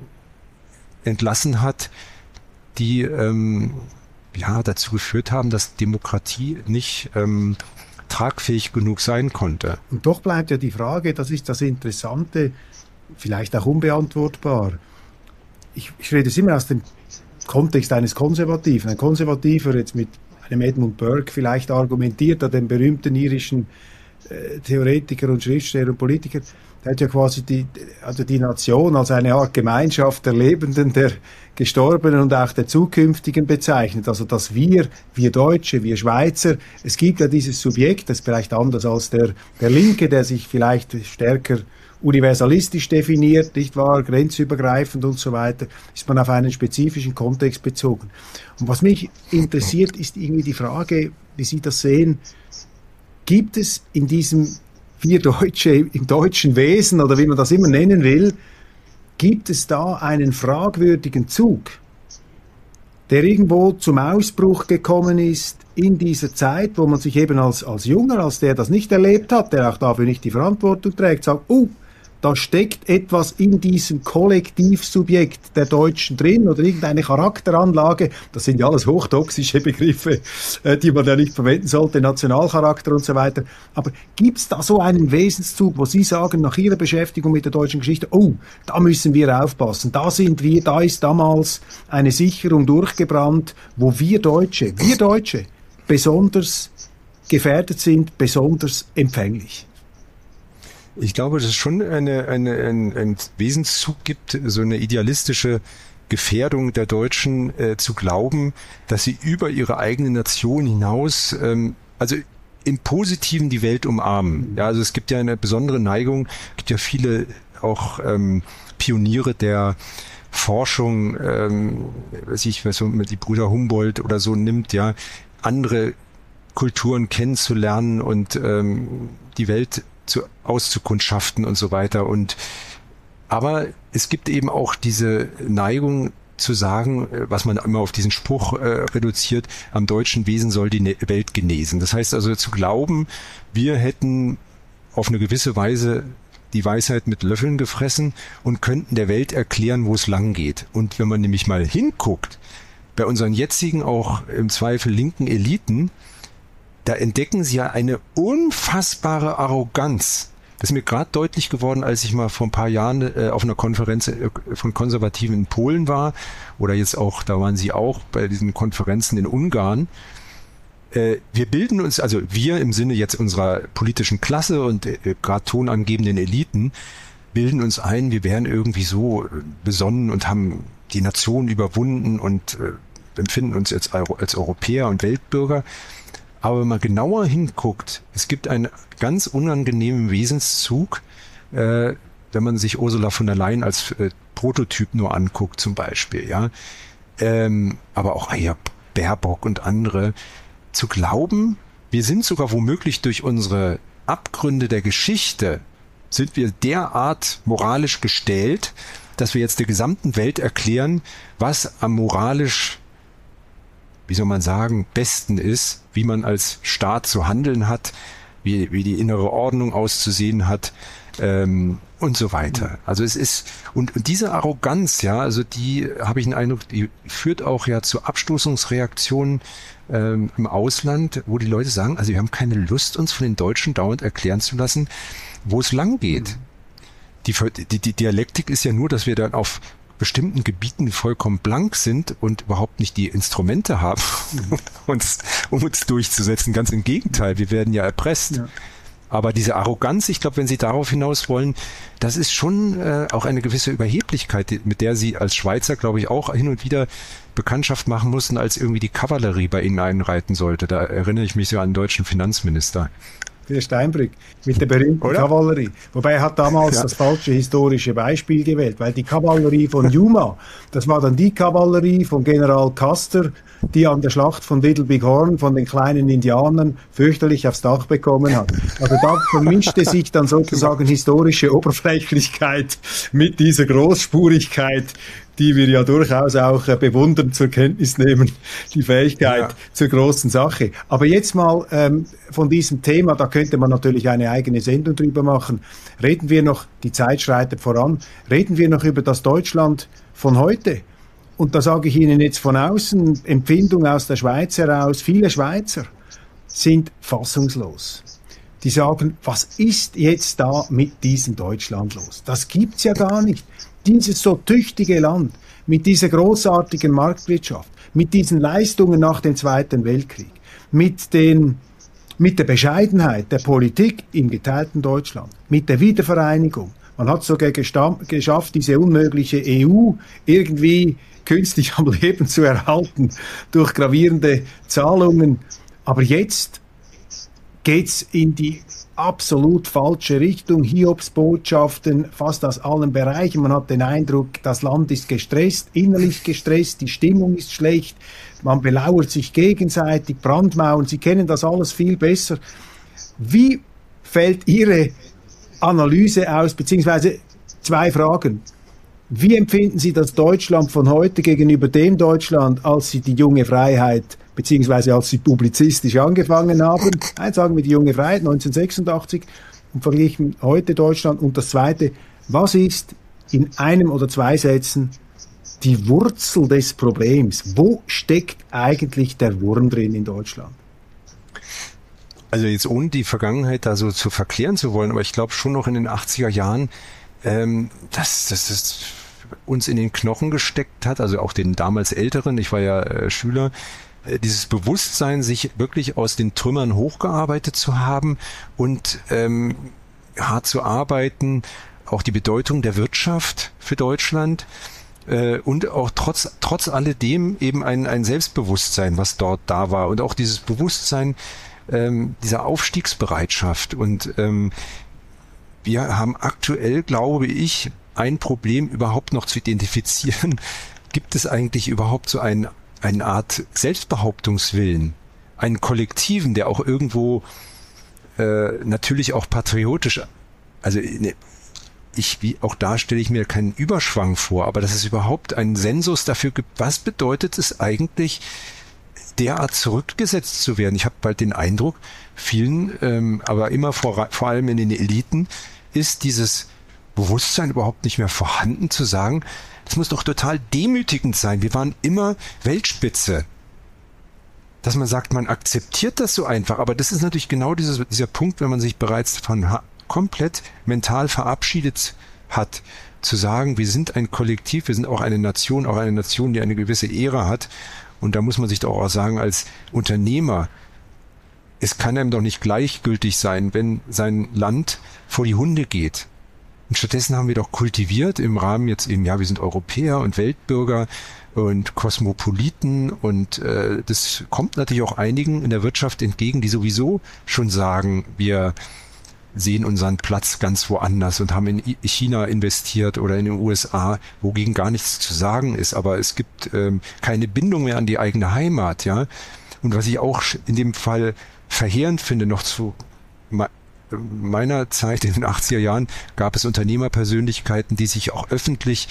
entlassen hat, die ähm, ja dazu geführt haben, dass Demokratie nicht ähm, tragfähig genug sein konnte. Und doch bleibt ja die Frage, das ist das Interessante, vielleicht auch unbeantwortbar. Ich, ich rede es immer aus dem Kontext eines Konservativen. Ein Konservativer jetzt mit einem Edmund Burke vielleicht argumentiert, dem berühmten irischen äh, Theoretiker und Schriftsteller und Politiker, der hat ja quasi die, also die Nation als eine Art Gemeinschaft der Lebenden, der Gestorbenen und auch der Zukünftigen bezeichnet. Also dass wir, wir Deutsche, wir Schweizer, es gibt ja dieses Subjekt, das ist vielleicht anders als der, der Linke, der sich vielleicht stärker universalistisch definiert, nicht wahr, grenzübergreifend und so weiter, ist man auf einen spezifischen Kontext bezogen. Und was mich interessiert, ist irgendwie die Frage, wie Sie das sehen, gibt es in diesem wir Deutsche, im deutschen Wesen oder wie man das immer nennen will, gibt es da einen fragwürdigen Zug, der irgendwo zum Ausbruch gekommen ist in dieser Zeit, wo man sich eben als, als Junger, als der das nicht erlebt hat, der auch dafür nicht die Verantwortung trägt, sagt, oh, da steckt etwas in diesem Kollektivsubjekt der Deutschen drin oder irgendeine Charakteranlage. Das sind ja alles hochtoxische Begriffe, äh, die man ja nicht verwenden sollte, Nationalcharakter und so weiter. Aber gibt es da so einen Wesenszug, wo Sie sagen, nach Ihrer Beschäftigung mit der deutschen Geschichte, oh, da müssen wir aufpassen, da sind wir, da ist damals eine Sicherung durchgebrannt, wo wir Deutsche, wir Deutsche besonders gefährdet sind, besonders empfänglich? Ich glaube, dass es schon eine, eine, ein, ein Wesenszug gibt, so eine idealistische Gefährdung der Deutschen äh, zu glauben, dass sie über ihre eigene Nation hinaus, ähm, also im Positiven die Welt umarmen. Ja, also es gibt ja eine besondere Neigung, es gibt ja viele auch ähm, Pioniere der Forschung, ähm, weiß ich, was so mit die Brüder Humboldt oder so nimmt, ja, andere Kulturen kennenzulernen und ähm, die Welt zu, auszukundschaften und so weiter. Und aber es gibt eben auch diese Neigung zu sagen, was man immer auf diesen Spruch äh, reduziert, am deutschen Wesen soll die ne- Welt genesen. Das heißt also zu glauben, wir hätten auf eine gewisse Weise die Weisheit mit Löffeln gefressen und könnten der Welt erklären, wo es lang geht. Und wenn man nämlich mal hinguckt, bei unseren jetzigen, auch im Zweifel linken Eliten, da entdecken sie ja eine unfassbare Arroganz. Das ist mir gerade deutlich geworden, als ich mal vor ein paar Jahren äh, auf einer Konferenz äh, von Konservativen in Polen war, oder jetzt auch, da waren sie auch bei diesen Konferenzen in Ungarn. Äh, wir bilden uns, also wir im Sinne jetzt unserer politischen Klasse und äh, gerade tonangebenden Eliten, bilden uns ein, wir wären irgendwie so besonnen und haben die Nation überwunden und äh, empfinden uns jetzt als Europäer und Weltbürger. Aber wenn man genauer hinguckt, es gibt einen ganz unangenehmen Wesenszug, äh, wenn man sich Ursula von der Leyen als äh, Prototyp nur anguckt zum Beispiel, ja, ähm, aber auch ah ja, Baerbock und andere, zu glauben, wir sind sogar womöglich durch unsere Abgründe der Geschichte, sind wir derart moralisch gestellt, dass wir jetzt der gesamten Welt erklären, was am moralisch, wie soll man sagen, besten ist, wie man als Staat zu handeln hat, wie, wie die innere Ordnung auszusehen hat, ähm, und so weiter. Also es ist, und, und diese Arroganz, ja, also die, habe ich den Eindruck, die führt auch ja zu Abstoßungsreaktionen ähm, im Ausland, wo die Leute sagen, also wir haben keine Lust, uns von den Deutschen dauernd erklären zu lassen, wo es lang geht. Die, die, die Dialektik ist ja nur, dass wir dann auf bestimmten Gebieten vollkommen blank sind und überhaupt nicht die Instrumente haben, uns, um uns durchzusetzen. Ganz im Gegenteil, wir werden ja erpresst. Ja. Aber diese Arroganz, ich glaube, wenn Sie darauf hinaus wollen, das ist schon äh, auch eine gewisse Überheblichkeit, mit der Sie als Schweizer, glaube ich, auch hin und wieder Bekanntschaft machen mussten, als irgendwie die Kavallerie bei Ihnen einreiten sollte. Da erinnere ich mich so an den deutschen Finanzminister. Der Steinbrück mit der berühmten Oder? Kavallerie. Wobei er hat damals ja. das falsche historische Beispiel gewählt, weil die Kavallerie von Yuma, das war dann die Kavallerie von General Custer, die an der Schlacht von Little Big Horn von den kleinen Indianern fürchterlich aufs Dach bekommen hat. Also da vermischte sich dann sozusagen historische Oberflächlichkeit mit dieser Großspurigkeit, die wir ja durchaus auch äh, bewundern, zur Kenntnis nehmen, die Fähigkeit ja. zur großen Sache. Aber jetzt mal ähm, von diesem Thema, da könnte man natürlich eine eigene Sendung drüber machen. Reden wir noch, die Zeit schreitet voran, reden wir noch über das Deutschland von heute. Und da sage ich Ihnen jetzt von außen, Empfindung aus der Schweiz heraus, viele Schweizer sind fassungslos. Die sagen, was ist jetzt da mit diesem Deutschland los? Das gibt's ja gar nicht. Dieses so tüchtige Land mit dieser großartigen Marktwirtschaft, mit diesen Leistungen nach dem Zweiten Weltkrieg, mit den, mit der Bescheidenheit der Politik im geteilten Deutschland, mit der Wiedervereinigung. Man hat sogar geschafft, diese unmögliche E U irgendwie künstlich am Leben zu erhalten durch gravierende Zahlungen. Aber jetzt geht's in die absolut falsche Richtung. Hiobsbotschaften fast aus allen Bereichen. Man hat den Eindruck, das Land ist gestresst, innerlich gestresst, die Stimmung ist schlecht, man belauert sich gegenseitig, Brandmauern, Sie kennen das alles viel besser. Wie fällt Ihre Analyse aus, beziehungsweise zwei Fragen. Wie empfinden Sie das Deutschland von heute gegenüber dem Deutschland, als Sie die junge Freiheit, beziehungsweise als Sie publizistisch angefangen haben? Eins sagen wir die junge Freiheit neunzehnhundertsechsundachtzig und verglichen heute Deutschland. Und das Zweite, was ist in einem oder zwei Sätzen die Wurzel des Problems? Wo steckt eigentlich der Wurm drin in Deutschland? Also jetzt ohne die Vergangenheit da so zu verklären zu wollen, aber ich glaube schon noch in den achtziger Jahren, ähm, dass das ist uns in den Knochen gesteckt hat, also auch den damals Älteren, ich war ja äh, Schüler, äh, dieses Bewusstsein, sich wirklich aus den Trümmern hochgearbeitet zu haben und ähm, hart zu arbeiten, auch die Bedeutung der Wirtschaft für Deutschland äh, und auch trotz trotz alledem eben ein, ein Selbstbewusstsein, was dort da war und auch dieses Bewusstsein ähm, dieser Aufstiegsbereitschaft. Und ähm, wir haben aktuell, glaube ich, ein Problem überhaupt noch zu identifizieren. Gibt es eigentlich überhaupt so ein, eine Art Selbstbehauptungswillen, einen Kollektiven, der auch irgendwo äh, natürlich auch patriotisch, also ne, ich, wie auch da stelle ich mir keinen Überschwang vor, aber dass es überhaupt einen Sensus dafür gibt, was bedeutet es eigentlich, derart zurückgesetzt zu werden. Ich habe bald den Eindruck, vielen, ähm, aber immer vor, vor allem in den Eliten, ist dieses Bewusstsein überhaupt nicht mehr vorhanden, zu sagen, Das muss doch total demütigend sein. Wir waren immer Weltspitze. Dass man sagt, man akzeptiert das so einfach. Aber das ist natürlich genau dieses, dieser Punkt, wenn man sich bereits von komplett mental verabschiedet hat, zu sagen, wir sind ein Kollektiv, wir sind auch eine Nation, auch eine Nation, die eine gewisse Ehre hat. Und da muss man sich doch auch sagen, als Unternehmer, es kann einem doch nicht gleichgültig sein, wenn sein Land vor die Hunde geht. Und stattdessen haben wir doch kultiviert im Rahmen jetzt eben, ja, wir sind Europäer und Weltbürger und Kosmopoliten und äh, das kommt natürlich auch einigen in der Wirtschaft entgegen, die sowieso schon sagen, wir sehen unseren Platz ganz woanders und haben in China investiert oder in den U S A, wogegen gar nichts zu sagen ist. Aber es gibt ähm, keine Bindung mehr an die eigene Heimat, ja. Und was ich auch in dem Fall verheerend finde, noch zu meiner Zeit in den achtziger Jahren gab es Unternehmerpersönlichkeiten, die sich auch öffentlich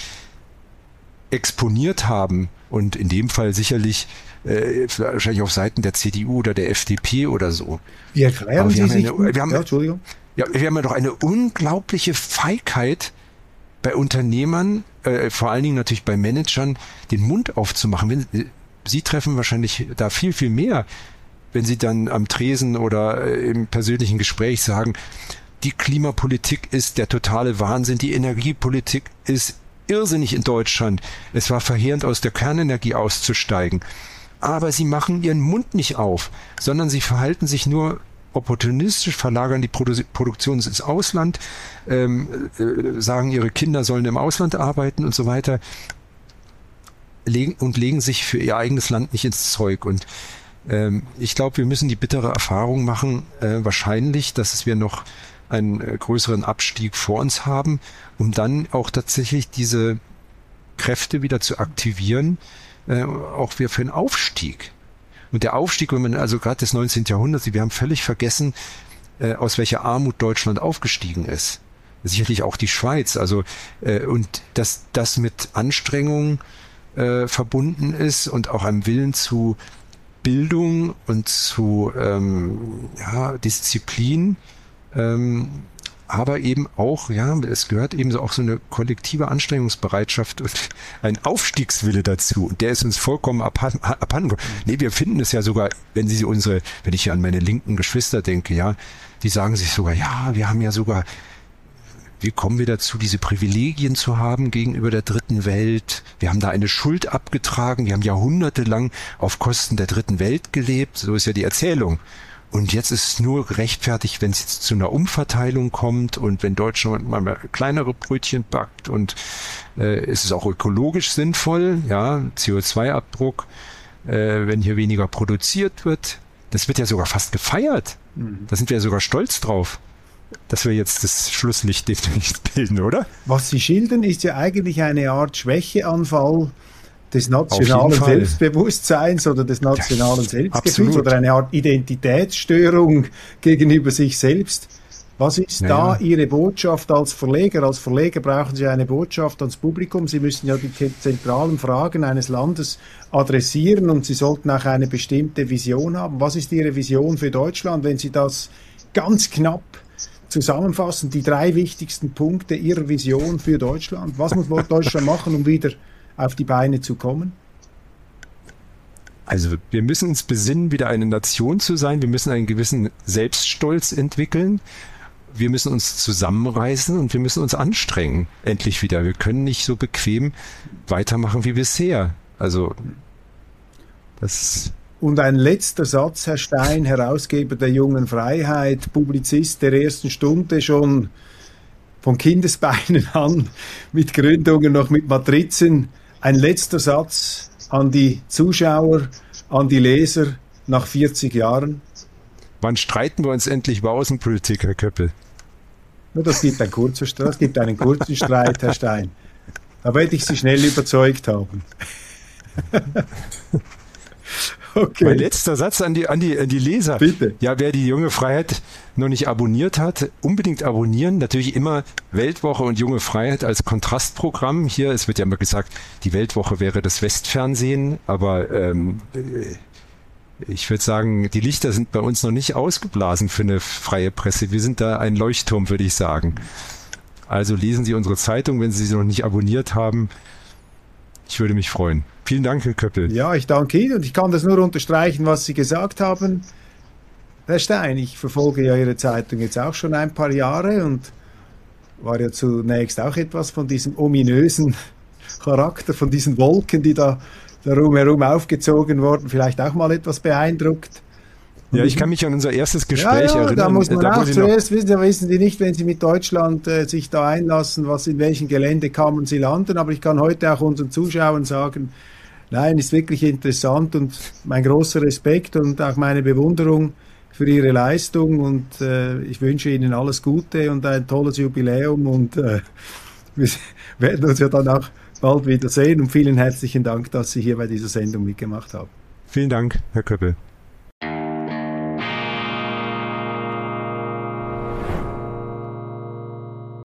exponiert haben und in dem Fall sicherlich äh, wahrscheinlich auf Seiten der C D U oder der F D P oder so. Wie erklären Sie sich? Eine, wir haben, ja, Entschuldigung. Ja, wir haben ja doch eine unglaubliche Feigheit bei Unternehmern, äh, vor allen Dingen natürlich bei Managern, den Mund aufzumachen. Wenn, Sie treffen wahrscheinlich da viel, viel mehr, wenn Sie dann am Tresen oder äh, im persönlichen Gespräch sagen, die Klimapolitik ist der totale Wahnsinn, die Energiepolitik ist irrsinnig in Deutschland. Es war verheerend, aus der Kernenergie auszusteigen. Aber Sie machen Ihren Mund nicht auf, sondern Sie verhalten sich nur opportunistisch, verlagern die Produ- Produktion ins Ausland, ähm, äh, sagen, ihre Kinder sollen im Ausland arbeiten und so weiter, legen, und legen sich für ihr eigenes Land nicht ins Zeug. Und ähm, ich glaube, wir müssen die bittere Erfahrung machen, äh, wahrscheinlich, dass wir noch einen äh, größeren Abstieg vor uns haben, um dann auch tatsächlich diese Kräfte wieder zu aktivieren, äh, auch wir für einen Aufstieg. Und der Aufstieg, wenn man also gerade des neunzehnten Jahrhunderts, wir haben völlig vergessen, äh, aus welcher Armut Deutschland aufgestiegen ist. Sicherlich auch die Schweiz. Also äh, und dass das mit Anstrengungen äh, verbunden ist und auch einem Willen zu Bildung und zu ähm, ja, Disziplin, ähm, aber eben auch, ja, es gehört eben so auch so eine kollektive Anstrengungsbereitschaft und ein Aufstiegswille dazu. Und der ist uns vollkommen abhanden. Nee, wir finden es ja sogar, wenn Sie unsere, wenn ich hier an meine linken Geschwister denke, ja, die sagen sich sogar, ja, wir haben ja sogar, wie kommen wir dazu, diese Privilegien zu haben gegenüber der dritten Welt? Wir haben da eine Schuld abgetragen, wir haben jahrhundertelang auf Kosten der dritten Welt gelebt, so ist ja die Erzählung. Und jetzt ist es nur gerechtfertigt, wenn es jetzt zu einer Umverteilung kommt und wenn Deutschland mal kleinere Brötchen backt und äh, ist es auch ökologisch sinnvoll, ja, C O zwei Abdruck, äh, wenn hier weniger produziert wird. Das wird ja sogar fast gefeiert. Mhm. Da sind wir ja sogar stolz drauf, dass wir jetzt das Schlusslicht nicht bilden, oder? Was Sie schildern, ist ja eigentlich eine Art Schwächeanfall des nationalen Selbstbewusstseins oder des nationalen Selbstgefühls oder eine Art Identitätsstörung gegenüber sich selbst. Was ist ja, da Ihre Botschaft als Verleger? Als Verleger brauchen Sie eine Botschaft ans Publikum. Sie müssen ja die zentralen Fragen eines Landes adressieren und Sie sollten auch eine bestimmte Vision haben. Was ist Ihre Vision für Deutschland, wenn Sie das ganz knapp zusammenfassen, die drei wichtigsten Punkte Ihrer Vision für Deutschland? Was muss Deutschland machen, um wieder auf die Beine zu kommen? Also wir müssen uns besinnen, wieder eine Nation zu sein. Wir müssen einen gewissen Selbststolz entwickeln. Wir müssen uns zusammenreißen und wir müssen uns anstrengen. Endlich wieder. Wir können nicht so bequem weitermachen wie bisher. Also das. Und ein letzter Satz, Herr Stein, Herausgeber der Jungen Freiheit, Publizist der ersten Stunde, schon von Kindesbeinen an, mit Gründungen noch mit Matrizen. Ein letzter Satz an die Zuschauer, an die Leser nach vierzig Jahren. Wann streiten wir uns endlich über Außenpolitik, Herr Köppel? Ja, das gibt ein kurzer, das gibt einen kurzen Streit, Herr Stein. Da werde ich Sie schnell überzeugt haben. Okay. Mein letzter Satz an die, an die, an die Leser. Bitte. Ja, wer die Junge Freiheit noch nicht abonniert hat, unbedingt abonnieren. Natürlich immer Weltwoche und Junge Freiheit als Kontrastprogramm. Hier, es wird ja immer gesagt, die Weltwoche wäre das Westfernsehen, aber ähm, ich würde sagen, die Lichter sind bei uns noch nicht ausgeblasen für eine freie Presse. Wir sind da ein Leuchtturm, würde ich sagen. Also lesen Sie unsere Zeitung, wenn Sie sie noch nicht abonniert haben. Ich würde mich freuen. Vielen Dank, Herr Köppel. Ja, ich danke Ihnen und ich kann das nur unterstreichen, was Sie gesagt haben. Herr Stein, ich verfolge ja Ihre Zeitung jetzt auch schon ein paar Jahre und war ja zunächst auch etwas von diesem ominösen Charakter, von diesen Wolken, die da darum herum aufgezogen wurden, vielleicht auch mal etwas beeindruckt. Und ja, ich kann mich an unser erstes Gespräch ja, ja, erinnern. Da muss man da auch zuerst wissen, da wissen Sie nicht, wenn Sie mit Deutschland äh, sich da einlassen, was in welchen Geländekammern Sie landen. Aber ich kann heute auch unseren Zuschauern sagen, nein, ist wirklich interessant und mein großer Respekt und auch meine Bewunderung für Ihre Leistung und äh, ich wünsche Ihnen alles Gute und ein tolles Jubiläum und äh, wir werden uns ja dann auch bald wieder sehen und vielen herzlichen Dank, dass Sie hier bei dieser Sendung mitgemacht haben. Vielen Dank, Herr Köppel.